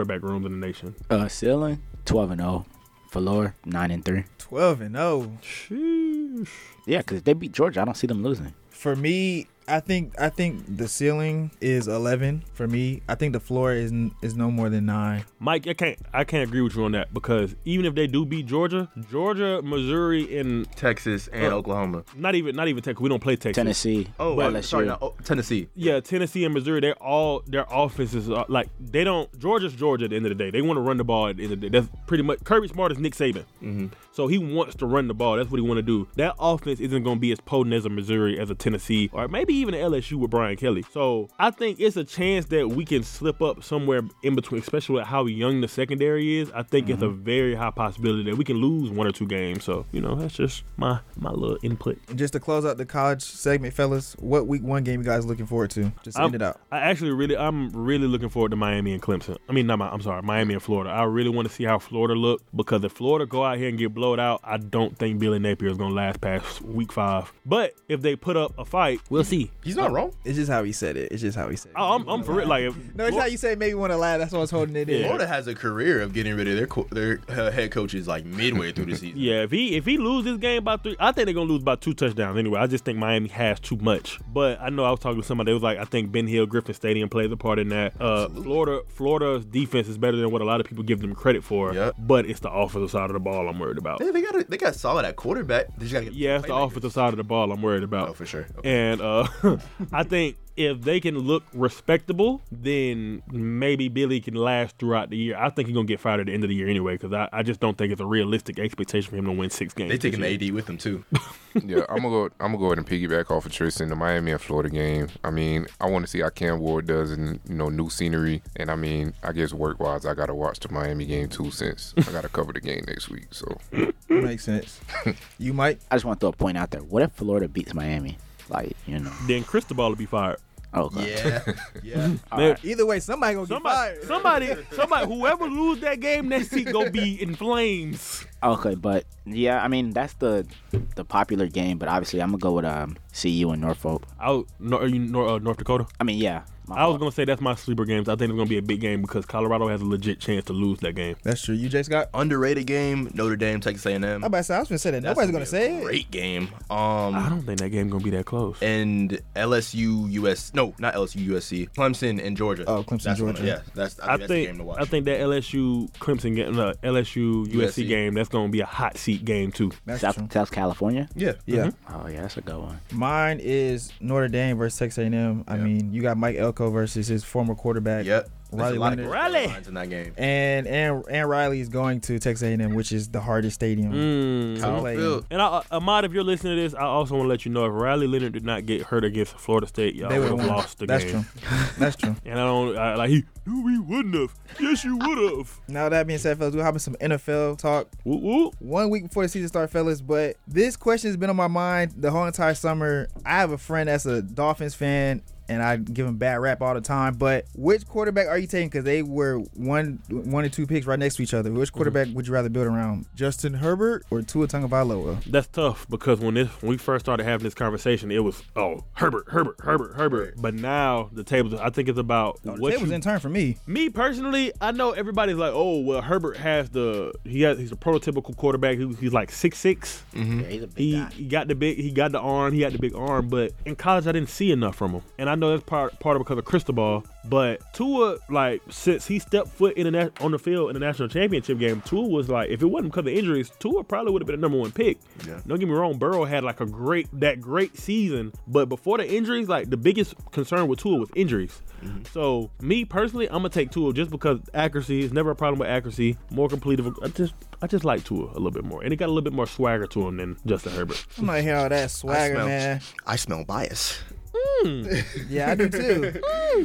quarterback rooms in the nation. Uh, ceiling twelve and oh, floor nine and three. twelve and oh. Sheesh. Yeah, because if they beat Georgia, I don't see them losing. For me, I think I think the ceiling is eleven. For me, I think the floor is is no more than nine. Mike, I can't I can't agree with you on that because even if they do beat Georgia, Georgia, Missouri, and Texas and Uh, Oklahoma. not even not even Texas. We don't play Texas. Tennessee. Oh, L uh, S U. sorry, no, oh, Tennessee. Yeah, Tennessee and Missouri, they're all their offenses are like they don't. Georgia's Georgia at the end of the day. They want to run the ball at the end of the day. That's pretty much Kirby Smart is Nick Saban, Mm-hmm. so he wants to run the ball. That's what he want to do. That offense isn't going to be as potent as a Missouri, as a Tennessee, or maybe even an L S U with Brian Kelly. So I think it's a chance that we can slip up somewhere in between, especially with how young the secondary is. I think it's a very high possibility that we can lose one or two games. So you know, that's just my my little input. And just to close out the college segment, fellas, what week one game you guys looking forward to? Just I'm- end it out. I actually really, I'm really looking forward to Miami and Clemson. I mean, not my, I'm sorry, Miami and Florida. I really want to see how Florida look because if Florida go out here and get blowed out, I don't think Billy Napier is going to last past week five. But if they put up a fight, we'll see. He's not wrong. It's just how he said it. It's just how he said it. Oh, I'm, I'm for real. Like, if, No, it's how you say maybe want to laugh. That's why I was holding it in. Yeah. Florida has a career of getting rid of their co- their uh, head coaches like midway through the season. yeah, if he if he lose this game by three, I think they're gonna lose by two touchdowns anyway. I just think Miami has too much. But I know I was talking to somebody that was like, I think Ben Hill Griffin Stadium plays a part in that. Uh, Florida Florida's defense is better than what a lot of people give them credit for. Yep. But it's the offensive side of the ball I'm worried about. They, they got a, they got solid at quarterback. They just gotta get Yeah, it's the playmakers. offensive side of the ball I'm worried about. Oh, for sure. Okay. And uh, I think if they can look respectable, then maybe Billy can last throughout the year. I think he's going to get fired at the end of the year anyway because I, I just don't think it's a realistic expectation for him to win six games. They this taking the year. A D with them too. Yeah, I'm gonna go. I'm gonna go ahead and piggyback off of Tristan. The Miami and Florida game. I mean, I want to see how Cam Ward does in you know new scenery. And I mean, I guess work wise, I gotta watch the Miami game too since I gotta cover the game next week. So Makes sense. You might. I just want to throw a point out there. What if Florida beats Miami? Like, you know. Then Cristobal will be fired. Oh, okay. Yeah, yeah. All Man, right. Either way, somebody gonna Somebody, get fired. somebody, somebody, whoever lose that game, that seat gonna be in flames. Okay, but yeah, I mean that's the the popular game, but obviously I'm gonna go with um C U and Norfolk. Out North, uh, North Dakota. I mean, yeah. my I was fault. gonna say that's my sleeper games. I think it's gonna be a big game because Colorado has a legit chance to lose that game. That's true. You J Scott. Underrated game. Notre Dame, Texas A and M. I'm about to say. I was gonna say that. That's Nobody's gonna be say a it. Great game. I Um, don't think that game gonna be that close. and L S U U S. No, not L S U U S C. Clemson and Georgia. Oh, Clemson, That's one- Georgia. Yeah, that's. I I think, that's the think game to watch. I think that L S U Clemson game, uh, L S U U S C U S C. game, that's gonna be a hot seat game too. That's South, true. South California. Yeah. Yeah. Oh yeah, that's a good one. Mine is Notre Dame versus Texas A and M. I Yeah. mean, you got Mike Elko versus his former quarterback. Yep. There's Riley a lot of Leonard. good Riley. storylines in that game. And and and Riley is going to Texas A and M, which is the hardest stadium. Mm. to Kyle play in. Field. And I, Ahmad, if you're listening to this, I also want to let you know if Riley Leonard did not get hurt against Florida State, y'all They would would have have lost the That's game. true. That's true. And I don't I, like he. No, we wouldn't have. Yes, you would have. Now that being said, fellas, we're having some N F L talk. Whoop, whoop. One week before the season starts, fellas, but this question has been on my mind the whole entire summer. I have a friend that's a Dolphins fan, and I give him bad rap all the time. But which quarterback are you taking? Because they were one, one and two picks right next to each other. Which quarterback would you rather build around, Justin Herbert or Tua Tagovailoa? That's tough because when this when we first started having this conversation, it was oh Herbert, Herbert, Herbert, Herbert. But now the tables, I think it's about Oh, the what table's you. in turn for me. Me personally, I know everybody's like, oh well, Herbert has the he has he's a prototypical quarterback. He, he's like six six. Yeah, he's a big He, guy. he got the big he got the arm, he had the big arm, but in college I didn't see enough from him. And I know that's part part of because of Cristobal. But Tua, like since he stepped foot in the na- on the field in the national championship game, Tua was like, if it wasn't because of injuries, Tua probably would have been a number one pick. Yeah. Don't get me wrong, Burrow had like a great that great season, but before the injuries, like the biggest concern with Tua was injuries. So me personally, I'm gonna take Tua just because accuracy is never a problem with accuracy. More complete of a, I just I just like Tua a little bit more, and he got a little bit more swagger to him than Justin Herbert. I'm not hearing all that swagger, I smell, man. I smell bias. Yeah, I do too.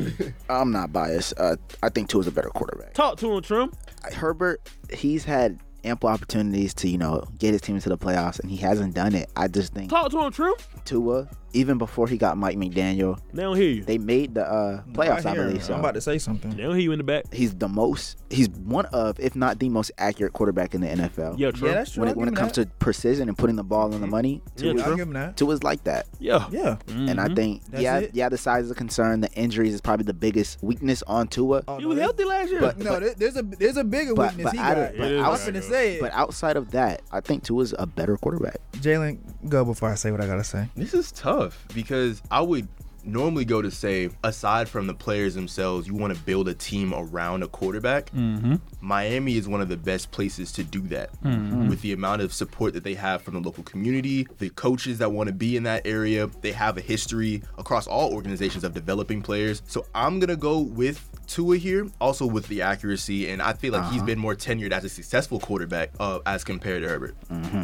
I'm not biased. Uh, I think Tua's a better quarterback. Talk to him, Trim. Herbert, he's had ample opportunities to, you know, get his team into the playoffs, and he hasn't done it. I just think Talk to him, Trim. Tua even before he got Mike McDaniel, They don't hear you. they made the uh, playoffs, I, hear him. believe. So I'm about to say something. They don't hear you in the back. he's the most, he's one of, if not the most accurate quarterback in the N F L. Yeah, true. Yeah, that's true. When I'll it, when give it him comes that. to precision and putting the ball on the money, Yeah, Tua, I'll true. give him that. Tua's like that. Yeah. Yeah. And I Mhm. think, That's yeah, it? yeah, the size is a concern. The injuries is probably the biggest weakness on Tua. Oh, He no, was there- healthy last year. But- No, there- there's a there's a bigger But- weakness but he out got. of- but It is I was right, finna though. say it. But outside of that, I think Tua's a better quarterback. Jalen, go before I say what I gotta say. This is tough because I would normally go to say, aside from the players themselves, you want to build a team around a quarterback. Mm-hmm. Miami is one of the best places to do that Mm-hmm. with the amount of support that they have from the local community, the coaches that want to be in that area. They have a history across all organizations of developing players. So I'm going to go with Tua here, also with the accuracy, and I feel like he's been more tenured as a successful quarterback uh, as compared to Herbert.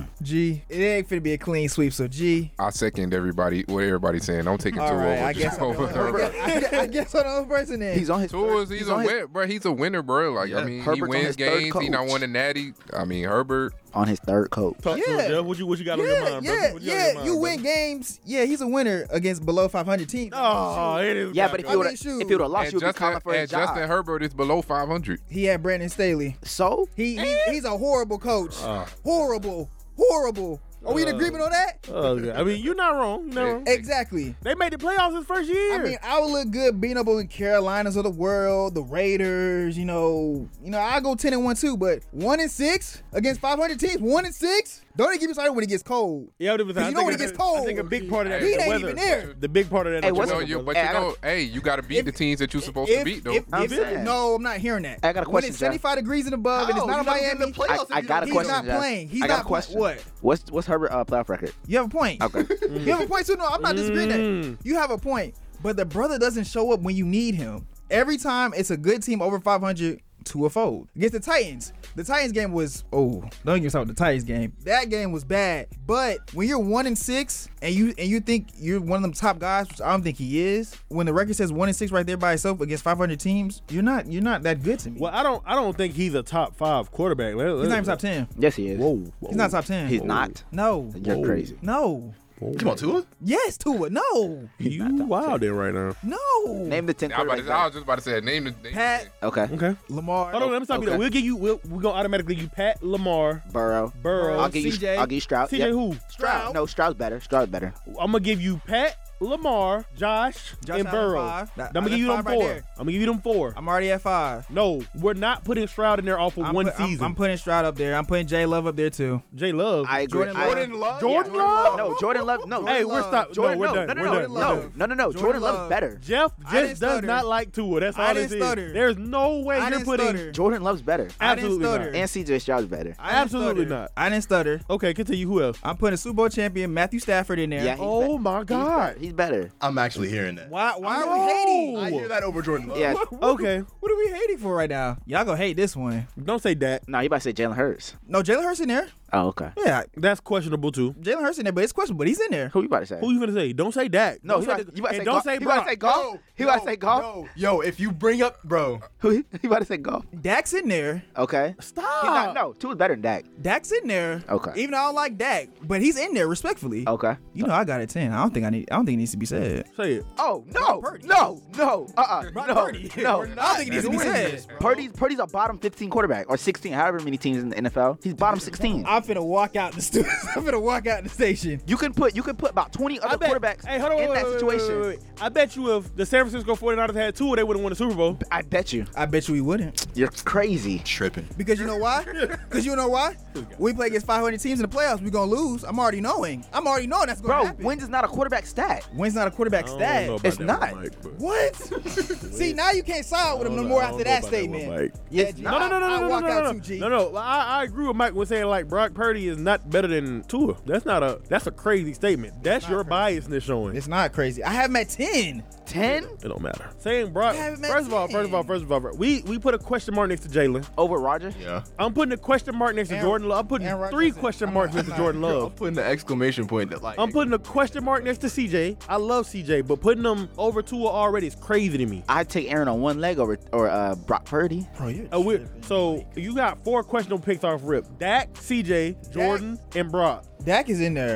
G, it ain't finna be a clean sweep. So G, I second everybody what everybody's saying. I'm taking all Tua right. over, I guess I'm the over only- Herbert. I guess- I guess I'm the only person then. He's on his Tua's third, he's, a on his- win, bro. He's a winner, bro. Like Yeah. I mean, Herbert's he on wins his third games. He not coach. won a natty. I mean, Herbert. on his third coach. Talk to Yeah. us, Jeff. What you what you got on your yeah, mind, yeah, brother? What you got on your yeah. mind, You brother? win games. Yeah, he's a winner against below five hundred teams. Oh, it is. Yeah, but if I he mean, would shoot. if he would have lost, And you would be Justin, calling for and his job. Justin Herbert is below five hundred. He had Brandon Staley. So He, he he's a horrible coach. Uh. horrible, horrible. Are we in Uh. agreement on that? Oh, yeah. I mean, you're not wrong. You're not wrong. Exactly. They made the playoffs his first year. I mean, I would look good being up in Carolinas of the world, the Raiders. You know, you know, I go ten and one too, but one and six against five hundred teams. One and six. Don't even get me started when it gets cold. yeah, but you I know think when it a- gets cold. I think a big part of that He is the ain't weather. even there. The big part of that Hey, is the what's No, weather, the- you, brother. but Hey, you I know, got- hey, you got to beat If- the teams that you're supposed If- to beat, though. if- I'm if- saying. no, I'm not hearing that. I got a When question, it's Jeff. seventy-five degrees and above, and it's How? not You in gotta get in the Miami. playoffs I, if I you got a don't He's beat question. not Jeff. playing. He's I got not a question. What? What's what's Herbert uh, playoff record? You have a point. Okay. You have a point too. No, I'm not disagreeing Mm. that. You have a point, but the brother doesn't show up when you need him. Every time it's a good team over five hundred to a fold. Against the Titans, the Titans game was oh, don't get me started. The Titans game, that game was bad. But when you're one and six and you and you think you're one of them top guys, which I don't think he is, when the record says one and six right there by itself against five hundred teams, you're not you're not that good to me. Well, I don't. I don't think he's a top five quarterback. Let- He's let- not even top ten. Yes, he is. Whoa, whoa. He's not top ten. He's not. No. You're Whoa. crazy. No. Come on, Tua. Yes, Tua. No. You wild there right now. No. Name the ten I, was about quarterbacks. to- I was just about to say, name the name Pat, Okay. Okay. Lamar. Hold on, let me stop you Okay. there. We'll give you. We'll, we're gonna automatically give you Pat, Lamar, Burrow. Burrow. I'll give you. C J. I'll give you Stroud. C J Yep. who? Stroud. No, Stroud's better. Stroud's better. I'm gonna give you Pat, Lamar, Josh, Josh and Allen Burrow. five. That- I'm gonna that's give you them five right four. there. I'm gonna give you them four. I'm already at five. No, we're not putting Stroud in there off of I'm one put- I'm- season. I'm, putting Stroud up there. I'm putting Jay Love up there too. Jay Love. I agree. Jordan I- Love. Jordan Love. Jordan Yeah, Love? No, Jordan Love. No. hey, Jordan we're Love. stop. Jordan, no, we're no, done. no, no, we're no, done. no, We're no, done. no, no, no. Jordan Jordan Love. Love's better. Jeff I just didn't does stutter. not like Tua. That's I all didn't this is. stutter. There's no way I you're didn't putting. stutter. Jordan Love's better. I didn't Absolutely stutter. not. And C J Stroud's better. I didn't Absolutely stutter. not. I didn't stutter. Okay, continue. Who else? I'm putting Super Bowl champion Matthew Stafford in there. Yeah, he's Oh be- my he's God. better. He's better. I'm actually hearing that. Why? Why No. are we hating? I hear that over Jordan Love. Yeah. Okay, What are we hating for right now? Y'all gonna hate this one. don't say that. No, you about to say Jalen Hurts. No, Jalen Hurts in there. Oh, okay. Yeah, That's questionable too. Jalen Hurts in there, but it's questionable. But he's in there. Who you about to say? Who you gonna say? Don't say Dak. No, don't he say about, the- you about to and say don't golf. say He about Brock. to say golf. He about to say golf. No. Yo, if you bring up, bro, Who? He he about to say golf. Dak's in there. Okay. Stop. He's not, no, Tua's better than Dak. Dak's in there. Okay. Even though I don't like Dak, but he's in there respectfully. Okay. You know I got a ten. I don't think I need. I don't think it needs to be said. Say it. Oh no, Brock Purdy. no, no, uh, uh Brock no, Purdy. no. I don't think it needs to be said. Purdy's Purdy's a bottom fifteen quarterback or sixteen, however many teams in the N F L. He's bottom sixteen. I'm finna walk out the studio. I'm finna walk out the station. You can put you can put about twenty other quarterbacks Hey, hold on. in wait, that wait, wait, situation. wait, wait, wait. I bet you if the San Francisco forty-niners had Tua, they would have won the Super Bowl. I bet you. I bet you we wouldn't. You're crazy. tripping. Because you know why? Because you know why? We play against five hundred teams in the playoffs. We're gonna lose. I'm already knowing. I'm already knowing that's gonna Bro, happen. wins is not a quarterback stat. Wins not a quarterback I don't stat. know about It's that not. one, Mike, but- What? See, now you can't side with him no I more don't after know that about that one, statement. Mike. Yeah, G, No, no, no, no, I, no, I no, walk no, out no, too, G. no, no. I, I agree with Mike when saying like Brock Purdy is not better than Tua. That's not a. That's a crazy statement. That's your biasness showing. It's not crazy. I have him at ten. ten It don't matter. Saying Brock. Yeah, man, First of all, first of all, first of all, we we put a question mark next to Jalen. over Rodgers. Yeah. I'm putting a question mark next to Aaron- Jordan Love. I'm putting Aaron Rodgers three is- question I'm marks not- next to I'm not- Jordan I'm Love. putting the exclamation point that like I'm putting a question mark next to C J. I love C J, but putting them over Tua already is crazy to me. I'd take Aaron on one leg over or uh, Brock Purdy. Bro, you're Uh, we're- tripping. so you got four questionable picks off rip. Dak, C J, Jordan, and Brock. Dak is in there.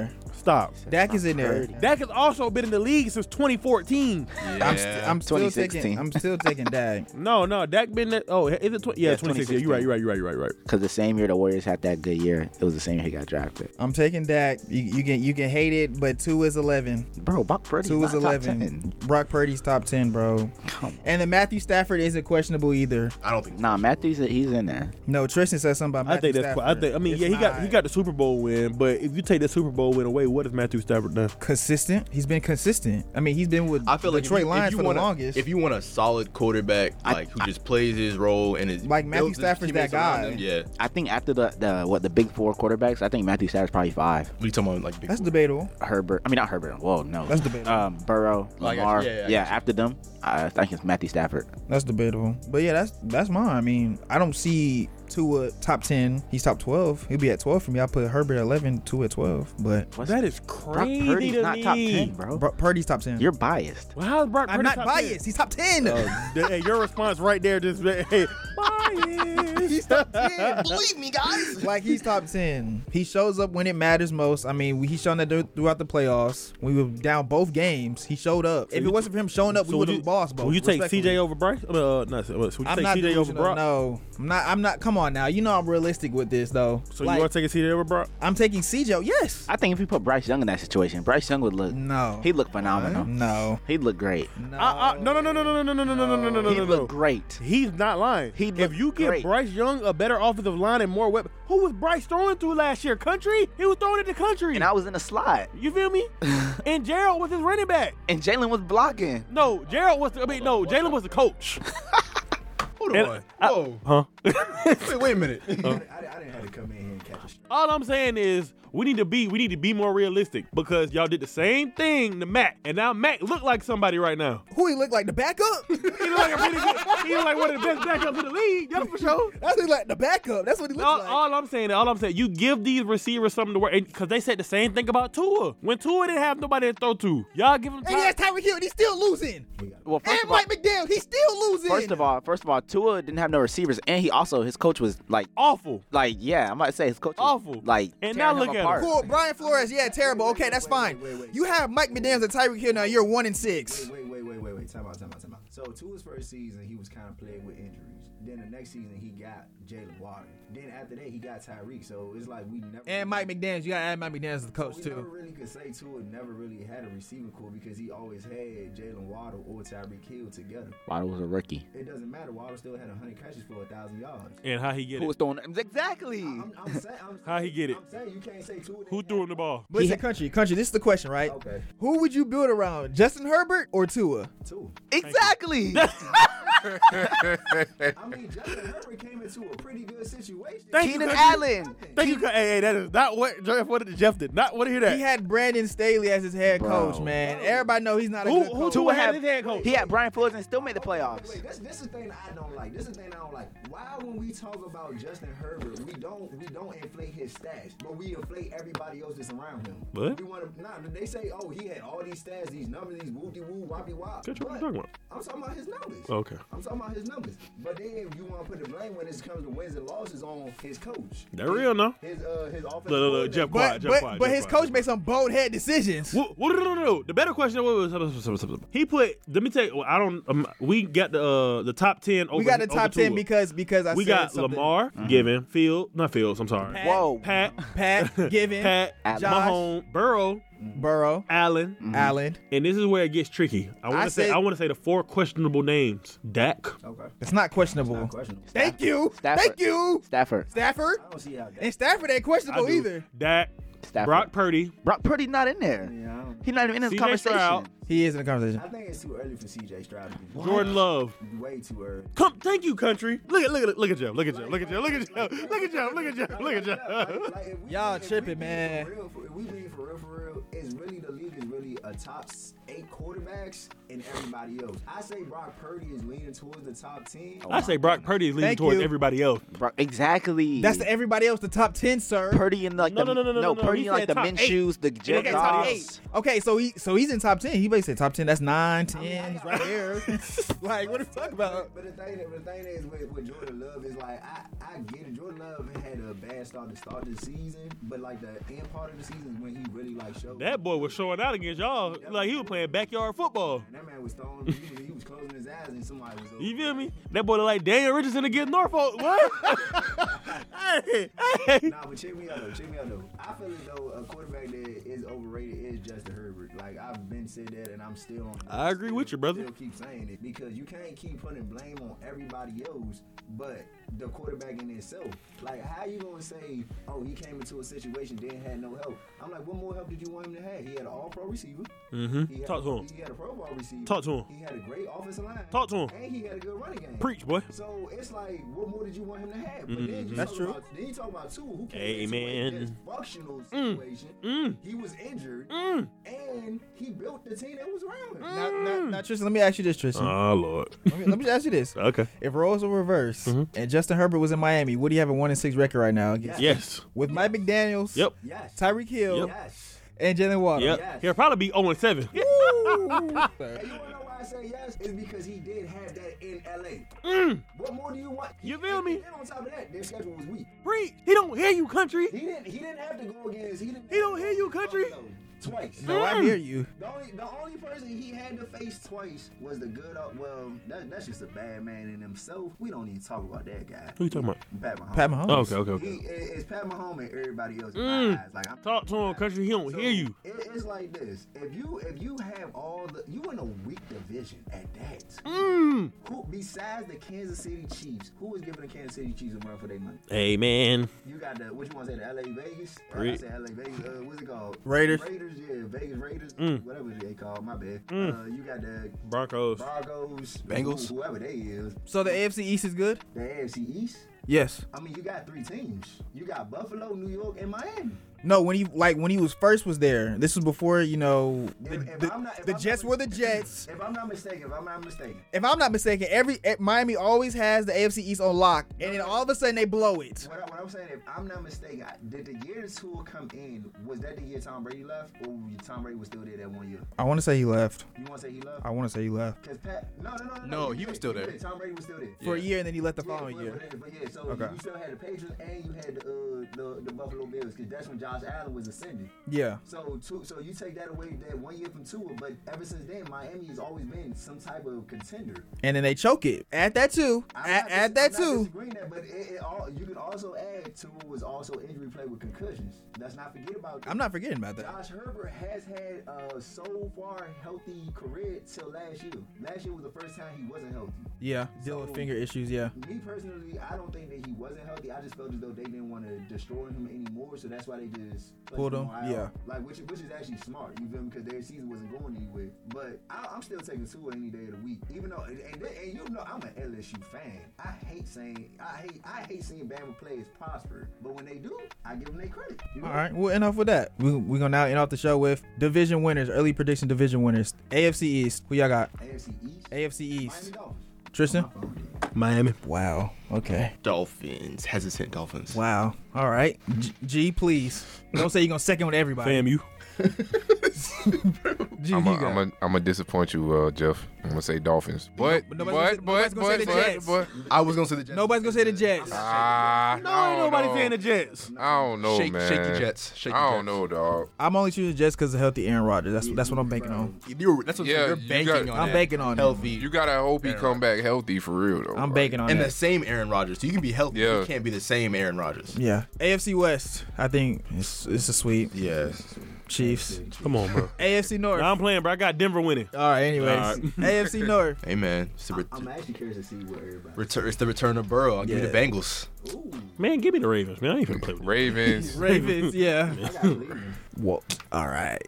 Stop. Dak is in there. Dak has also been in the league since twenty fourteen. I'm, st- I'm still twenty taking. sixteen. I'm still taking Dak. No, no, Dak been there. Oh, is it? Tw- yeah, Yeah, twenty sixteen. You're right. You're right. You're right. You're right. You're right. Because the same year the Warriors had that good year, it was the same year he got drafted. I'm taking Dak. You, you can you can hate it, but two is eleven. Bro, Brock Purdy's Two not is top eleven. ten. Brock Purdy's top ten, bro. And then Matthew Stafford isn't questionable either. I don't think. Nah, Matthews, he's in there. No, Tristan said something about I Matthew think that's. Stafford. I think. I mean, It's yeah, he got not he got the Super Bowl win, but if you take the Super Bowl win away, what has Matthew Stafford done? consistent. He's been consistent. I mean, he's been with I feel like Detroit if you, Lions if you for want the a, longest. If you want a solid quarterback, I- like who just plays his role and is Like Matthew builds his Stafford's that teammates around guy. him, yeah. I think after the, the what the big four quarterbacks, I think Matthew Stafford's probably five. What are you talking about? Like big That's four? debatable. Herbert, I mean not Herbert. Whoa, no. That's debatable. Um, Burrow, Oh, I got you. Lamar. Yeah, yeah, I yeah, got you. after them, I think it's Matthew Stafford. That's debatable. But yeah, that's that's mine. I mean, I don't see Tua top ten. He's top twelve. He'll be at twelve for me. I put Herbert at eleven, Tua at twelve. But What's That is Brock crazy Purdy's to not me. top ten, bro. Bro, Purdy's top ten. You're biased. Well, how's Brock I'm Purdy not top biased. ten? He's top ten. Oh, th- hey, your response right there just hey, biased. He's top ten. Believe me, guys. Like he's top ten. He shows up when it matters most. I mean, we- he's shown that th- throughout the playoffs. We were down both games. He showed up. If it wasn't for him showing up, we So would would have you, lost both. will you take C J respectfully. over Bryce? Uh, no, so would you I'm take not C J over delusional. Brock? No, I'm not. I'm not. Come on now. You know I'm realistic with this though. So Like, you want to take a C J over Brock? I'm taking C J. Yes. I think if you put Bryce Young in that situation, Bryce Young would look. No. He'd look phenomenal. No. He'd look great. No. Uh, uh, no, no, no, no, no, no, no, no, no, no, no, no, no, He'd no, look no. great. He's not lying. He'd if look you give great. Bryce Young a better offensive line and more weapons, who was Bryce throwing to last year? Country? He was throwing it to Country. And I was in the slot, You feel me? And Gerald was his running back. and Jalen was blocking. No, Gerald was. The, I mean, no, Jalen was the coach. Hold And on. I- Whoa. Huh? wait, wait a minute. I, didn't- I didn't have to come in here and catch a strike. All I'm saying is we need to be we need to be more realistic because y'all did the same thing to Mac, and now Mac look like somebody right now. Who he look like? The backup? He look like a really good. He look like one of the best backups in the league. That's for sure. That's look like the backup. That's what he looks All, like. all I'm saying, all I'm saying, you give these receivers something to work because they said the same thing about Tua. When Tua didn't have nobody to throw to, y'all give him and time. he has Tyreek Hill. And he's still losing. Well, first And of all, Mike McDaniel. He's still losing. first of all, first of all, Tua didn't have no receivers, and he also his coach was like, Awful. like yeah, I'm about to say his coach was Awful. like, And tearing now him look at him. apart. Cool. Brian Flores. Yeah, terrible. Okay, that's fine. wait, wait. You have Mike McDaniel and Tyreek Hill now. You're one and six. Wait, wait, wait, wait, wait. Time out, time out, time out. So, to his first season, he was kind of plagued with injuries. Then the next season, he got Jalen Water. Then after that, he got Tyreek. So it's like we never. And Mike McDaniel. You got to add Mike McDaniel as the coach we never too. really could say Tua never really had a receiving core because he always had Jalen Waddle or Tyreek Hill together. Waddle was a rookie. It doesn't matter. Waddle still had one hundred catches for one thousand yards. And how he get Who it? was throwing exactly? I'm, I'm saying, I'm How he get it? I'm saying you can't say Tua. Who threw him the ball? But listen, country, country. This is the question, right? Okay, Who would you build around? Justin Herbert or Tua? Tua. Exactly. I mean, Justin Herbert came into a pretty good situation. Thank you, Keenan Country. Allen. Thank you. Hey, hey, that is not what Jeff wanted. Jeff did not want to hear that. He had Brandon Staley as his head Bro. coach, man. Everybody know he's not a Who- good who coach. Tua had his head coach? He had Brian Flores and still made the Wait, playoffs. wait, this, this is the thing that I don't like. This is the thing I don't like. Why when we talk about Justin Herbert, we don't we don't inflate his stats, but we inflate everybody else that's around him. What? We want to nah, they say, oh, he had all these stats, these numbers, these whoopty woo, woppy wop. Catch what But you talking about. I'm talking about his numbers. Okay. I'm talking about his numbers. But then you want to put the blame when it comes to wins and losses on his coach. That real, no? His uh his offensive. Look, look, look, Jeff, But quiet, Jeff, but, quiet, but Jeff, his quiet. coach made some bold head decisions. What, what, no, no, no. The better question was he put. Let me tell you. I don't. Um, we got the uh, the top ten. Over, We got the over top ten Tua. because because I we said got something. Lamar, Given, Field, not Fields. I'm sorry. Pat, Whoa. Pat, Pat, Given, Pat, Allen. Mahomes, Burrow, Burrow, Allen, Allen. and this is where it gets tricky. I want I to say. said- I want to say the four questionable names. Dak. Okay. It's not questionable. Not questionable. Thank you. Stafford. Thank you. Stafford. Stafford. I don't see how that. And Stafford ain't I questionable do. either. Dak. Stafford. Brock Purdy. Brock Purdy not in there. Yeah, I don't- He's not even in this C J conversation. Stroud. He is in the conversation. I think it's too early for C J Stroud to be. Jordan Love. Way too early. Come, thank you, country. Look at, look at, look at Jeff. Look at Jeff. Look at Jeff. Look at Jeff. Look at Jeff. Look at Jeff. Look at Jeff. Like, like, if we- Y'all if we tripping, being man. For real, for, if we being for real, for real, it's really the league is really a top s- eight quarterbacks and everybody else. I say Brock Purdy is leaning towards the top ten. I say Brock Purdy is leaning Thank towards you. everybody else. Bro, exactly. That's the everybody else, the top ten, sir. Purdy in like No, the no, no, no, no, no, Purdy he in like said the top Minshew's, the Okay, Jet top Goffs. eight. Okay, so he so he's in top ten. He basically said top ten. That's nine, ten. He's right there. Like, what are you talking about? But the thing, the thing is with, with Jordan Love is like I, I get it. Jordan Love had a bad start to start the season, but like the end part of the season is when he really like showed. That boy was showing out against y'all like he was playing backyard football. And that man was throwing. He was, he was closing his eyes and somebody was. You feel me? That boy look like Daniel Richardson against Norfolk. What? hey, hey. Nah, but check me out though. Check me out though. I feel as though a quarterback that is overrated is Justin Herbert. Like I've been said that, and I'm still on. I agree still, with you, brother. Still keep saying it because you can't keep putting blame on everybody else, but the quarterback in itself. Like how you gonna say, oh, he came into a situation didn't have no help? I'm like, what more help did you want him to have? He had an All-Pro receiver. Mm-hmm. He had Talk a, to him. He had a Pro Bowl receiver. Talk to him. He had a great offensive line. Talk to him. And he had a good running game. Preach, boy. So it's like, what more did you want him to have? But Mhm. then you That's talk true. About, then you talk about two who came Amen. into a dysfunctional Mm. situation. Mm. He was injured, Mm. and he built the team that was around him. Now, now, now, Tristan, let me ask you this, Tristan. Oh Lord. let, me, let me ask you this. Okay. If roles were reversed Mhm. and Justin Herbert was in Miami, would he have a one and six record right now? Yes. Yes. With Mike McDaniels, Yep. Yes. Tyreek Hill, Yep. Yes. and Jalen Waddle. Yep. Yes. He'll probably be zero and seven. And you wanna know why I say yes? It's because he did have that in L A. Mm. What more do you want? You feel me? And on top of that, their schedule was weak. Preach. He don't hear you, country. He didn't. He didn't have to go against. He didn't. He don't hear you, country. No, twice. No, I hear you. The only, the only person he had to face twice was the good. Uh, well, that, that's just a bad man in himself. We don't need to talk about that guy. Who you talking about? Pat Mahomes. Pat Mahomes. Oh, okay, okay, okay. He, it- it's Pat Mahomes and everybody else in Mm. my eyes. Like I'm Talk to him, country. He don't So, hear you. It, it's like this. If you if you have all the you in a weak division at that. Mm. Who besides the Kansas City Chiefs? Who is giving the Kansas City Chiefs a run for their money? Hey man. You got the what you want to say? The L A Vegas? I Great. say L A Vegas. Uh, what's it called? Raiders. Raiders. Yeah, Vegas Raiders. Mm. Whatever they call. My bad. Mm. Uh, you got the Broncos. Broncos, Bengals. who- whoever they is. So the A F C East is good? The A F C East. Yes. I mean, you got three teams. You got Buffalo, New York, and Miami. No, when he like when he was first was there. This was before you know the, If- if the, I'm not- if the I'm Jets not were the mis- Jets. If I'm not mistaken, if I'm not mistaken. If I'm not mistaken, every eh, Miami always has the A F C East on lock, and then all of a sudden they blow it. What, I, what I'm saying, if I'm not mistaken, I- did the year Tua come in, was that the year Tom Brady left, or Tom Brady was still there that one year? I want to say he left. You want to say he left? I want to say he left Because Pat, no, no, no, no, No, you he was did, still you there. did. Tom Brady was still there. for a year, and then he left the Yeah, following but, year. But, but yeah, so Okay. you still had the Patriots and you had uh, the the Buffalo Bills because that's when Josh Allen was ascending. Yeah. So two, so you take that away that one year from Tua, but ever since then Miami has always been some type of contender. And then they choke it. Add that too. I'm Add, not add dis- that I'm not too. disagreeing that, but it, it all, you can also add Tua was also injury play with concussions. Let's not forget about that. I'm not forgetting about that. Josh Herbert has had a so far healthy career till last year. Last year was the first time he wasn't healthy. Yeah, dealing with So- finger issues. Yeah. Me personally, I don't think that he wasn't healthy. I just felt as though they didn't want to destroy him anymore, so that's why they just placed Pulled him, on I R. yeah. Like which, which is actually smart. You feel me? Because their season wasn't going anywhere. But I, I'm still taking Tua any day of the week, even though and, and, and you know I'm an L S U fan. I hate saying I hate I hate seeing Bama players prosper, but when they do, I give them their credit. You know? All right. Well, enough with that. We we gonna now end off the show with division winners, early prediction division winners. A F C East. Who y'all got? A F C East. A F C Miami East. Dolphins. Tristan. Miami. Wow. Okay. Dolphins. Hesitant Dolphins. Wow. All right. G, G please. Don't say you're gonna second with everybody. Fam, you. G, I'm you a, got. I'm a, I'm gonna disappoint you, uh, Jeff. I'm gonna say Dolphins, but but but nobody's but gonna say- nobody's but gonna say but the Jets. but, I was gonna say the Jets. Nobody's gonna say the Jets. ah, No, I ain't don't nobody know. saying the Jets. I don't know, Shake- man. shaky Jets. Shaky I don't Jets. know, dog. I'm only choosing Jets because of healthy Aaron Rodgers. That's that's what I'm banking on. You're, that's what Yeah, you're you banking got- on. I'm that. banking on it. healthy. You gotta hope he Aaron come back healthy for real, though. I'm bro. banking on and the that. same Aaron Rodgers. So you can be healthy. Yeah. You can't be the same Aaron Rodgers. Yeah. A F C West. I think it's it's a sweep. Yeah. Chiefs. Come on, bro. A F C North. Nah, I'm playing, bro. I got Denver winning. All right. Anyways, All right. A F C North. Hey man, it's the, ret- I'm actually curious to see what everybody. return, it's the return of Burrow. I'll give you the Yeah. Bengals. Ooh, Man, give me the Ravens, man. I ain't finna play with you. Ravens. Ravens. Yeah. I got Cleveland. Whoa. All right.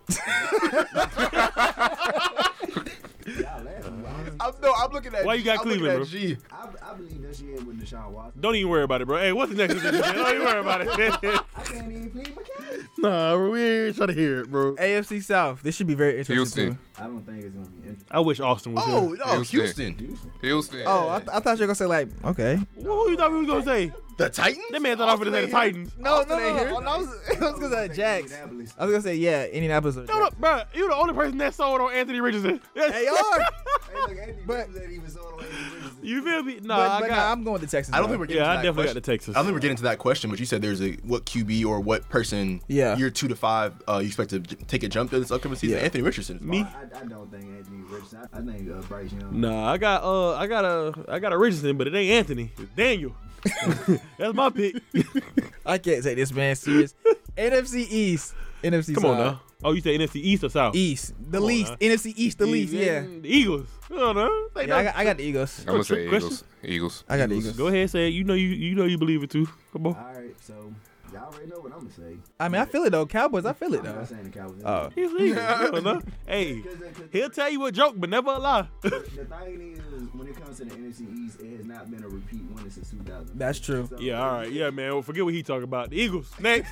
Y'all laughing. Wow. I'm, no, I'm looking at. Why you got I'm looking Cleveland, at G. I've, I've believe this year with Deshaun Watson. Don't even worry about it, bro. Hey, what's the next edition? Don't even worry about it. I can't even plead my case. Nah, bro, we ain't trying to hear it, bro. A F C South. This should be very interesting Houston. too. I don't think it's gonna be interesting. I wish Austin was Oh, here. no, Houston. Houston. Houston. Oh, I, th- I thought you were gonna say like, okay. What you thought we was gonna say? The Titans? That man thought I was gonna say the Titans. No, no, Austin ain't no. here? no, no I was, I was gonna say Jags. I was gonna say yeah, Indianapolis. Or No, no, bro. You the only person that sold on Anthony Richardson. They are. Hey, look, Anthony But- Richardson even sold on Anthony Richardson. You feel me? No, but I but got. nah, I'm going to Texas. I don't though. think we're getting yeah, to I that definitely question. got the Texas. I don't think we're getting to that question, but you said there's a what Q B or what person Yeah. year two to five uh, you expect to j- take a jump in this upcoming season. Yeah. Anthony Richardson. Me? I, I don't think Anthony Richardson. I, I think uh, Bryce Young. Nah, I got uh, I got a, I got a Richardson, but it ain't Anthony. It's Daniel. That's my pick. I can't take this man serious. N F C East. N F C Come South. on now. Oh, you say N F C East or South? East. The Come on least. now. N F C East. The least. Yeah. The Eagles. I don't know. They Yeah, know. I got, I got the Eagles. I'm gonna say Trick Eagles. Eagles. I got the Eagles. Go ahead, say it. You know you, you know you believe it too. Come on. All right, so y'all already know what I'm gonna say. I mean, I feel it though. Cowboys, I feel it I'm though. not saying the Cowboys. Oh. He's Eagles. I don't know. Hey, he'll tell you a joke, but never a lie. The thing is, when it comes to the N F C East, it has not been a repeat winner since two thousand. That's true. So, Yeah, all right. Yeah, man. Well, forget what he talking about. The Eagles. Next.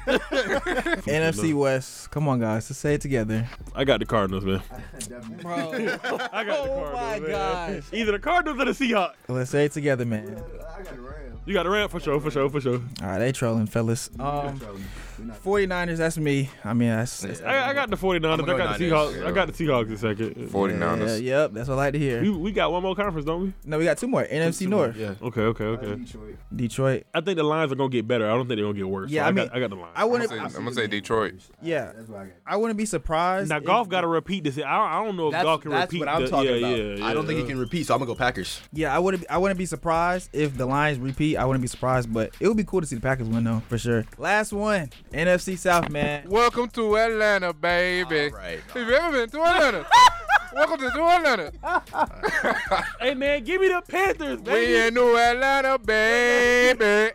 N F C West. Come on, guys. Let's say it together. I got the Cardinals, man. Definitely. Bro. I got the Oh Cardinals, my man. gosh. Either the Cardinals or the Seahawks. Let's say it together, man. I got the Rams. You got the Rams for sure, for sure, for sure. All right, they trolling, fellas. Um, We're not- 49ers, that's me. I mean, that's. that's I, I got the 49ers. I I'm gonna got go the Niners. Seahawks. I got the Seahawks in second. 49ers. Yeah, yep, that's what I like to hear. We, we got one more conference, don't we? No, we got two more. N F C North. Yeah. Okay, okay, Uh, okay. Detroit. Detroit. I think the lines are gonna get better. I don't think they're gonna get worse. Yeah, So I I, mean, got, I got the lines. I I'm wouldn't. gonna say, I'm gonna say Detroit. Yeah, That's what I got. I wouldn't be surprised. now if- golf got to repeat this. I don't, I don't know if That's, golf can that's repeat. what I'm the, talking yeah, about. Yeah, yeah, I don't think uh, he can repeat, so I'm gonna go Packers. Yeah, I wouldn't. I wouldn't be surprised if the Lions repeat. I wouldn't be surprised, but it would be cool to see the Packers win, though, for sure. Last one, N F C South, man. Welcome to Atlanta, baby. All right. Have you ever been to Atlanta? Welcome to New Atlanta. Hey man, give me the Panthers, We baby. in New Atlanta, baby. Hey,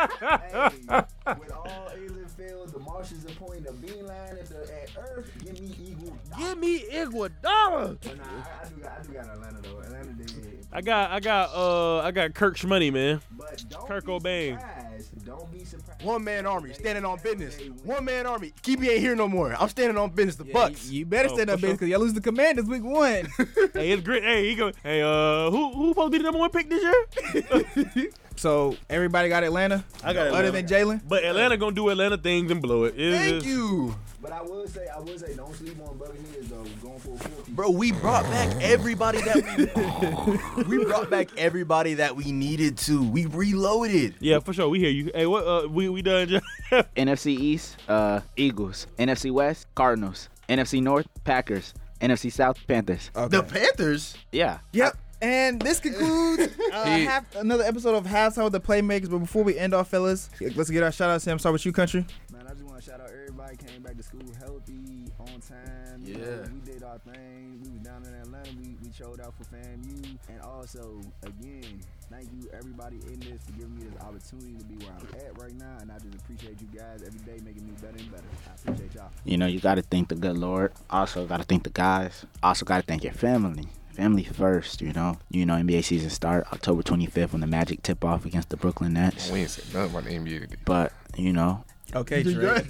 with all alien fields, the marshes are pointing a beam line at the at Earth. Give me Eagle. Give me Iguodala. But nah, I, I do got, I do got Atlanta though. Atlanta did. I got, I got, uh, I got Kirk Shmoney, man. But don't Kurt be Cobain. surprised. Don't be surprised. One man army, standing on business. One man army. Keep ain't here no more. I'm standing on business. The Yeah, Bucks. You, you better Oh, stand up, for bitch, sure. because y'all lose the Commanders week one. Hey, it's great. Hey, he go. Hey, uh, who who supposed to be the number one pick this year? So everybody got Atlanta. I got Other Atlanta. than Jalen. But Atlanta gonna do Atlanta things and blow it. It's Thank just- you. But I will say, I will say, don't sleep on Buccaneers though. Going for a four. Bro, we brought back everybody that we we brought back everybody that we needed to. We reloaded. Yeah, for sure. We hear you. Hey, what? Uh, we we done. Jeff? N F C East, uh, Eagles. N F C West, Cardinals. N F C North, Packers. N F C South, Panthers. Okay. The Panthers. Yeah. Yep. And this concludes uh, He- half, another episode of Halftime with the Playmakers. But before we end off, fellas, let's get our shout outs. Sam, start with you, country. Man, I just want to shout out everybody came back to school healthy, on time. You Yeah. know, we did our thing. We was down in Atlanta. We, we showed out for FAMU. And also, again, thank you everybody in this for giving me this opportunity to be where I'm at right now. And I just appreciate you guys every day making me better and better. I appreciate y'all. You know, you got to thank the good Lord. Also, got to thank the guys. Also, got to thank your family. Family first, you know. You know, N B A season start October twenty-fifth when the Magic tip off against the Brooklyn Nets. We ain't said nothing about the N B A today. But, you know, Okay, Drake.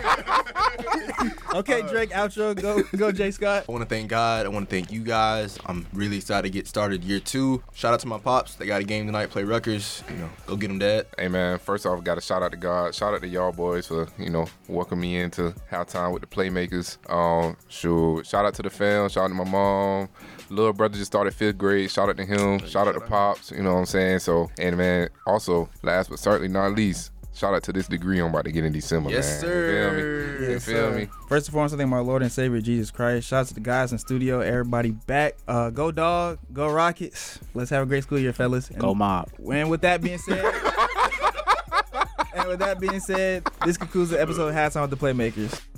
okay, Drake, outro. Go, go, Jay Scott. I want to thank God. I want to thank you guys. I'm really excited to get started year two. Shout out to my pops. They got a game tonight. Play Rutgers. You know, go get them, Dad. Hey man, first off, got to shout out to God. Shout out to y'all boys for you know welcoming me into halftime with the Playmakers. Um, sure. Shout out to the fam. Shout out to my mom. Little brother just started fifth grade. Shout out to him. Shout out to pops. You know what I'm saying? So, and man, also last but certainly not least, shout out to this degree I'm about to get in December. Yes, man. You feel me? sir. You Yes, feel sir. me? First and foremost, I thank my Lord and Savior Jesus Christ. Shout out to the guys in studio, everybody back. Uh, go dog, go Rockets. Let's have a great school year, fellas. And, go mob. and with that being said, and with that being said, this concludes the episode of Halftime with the Playmakers.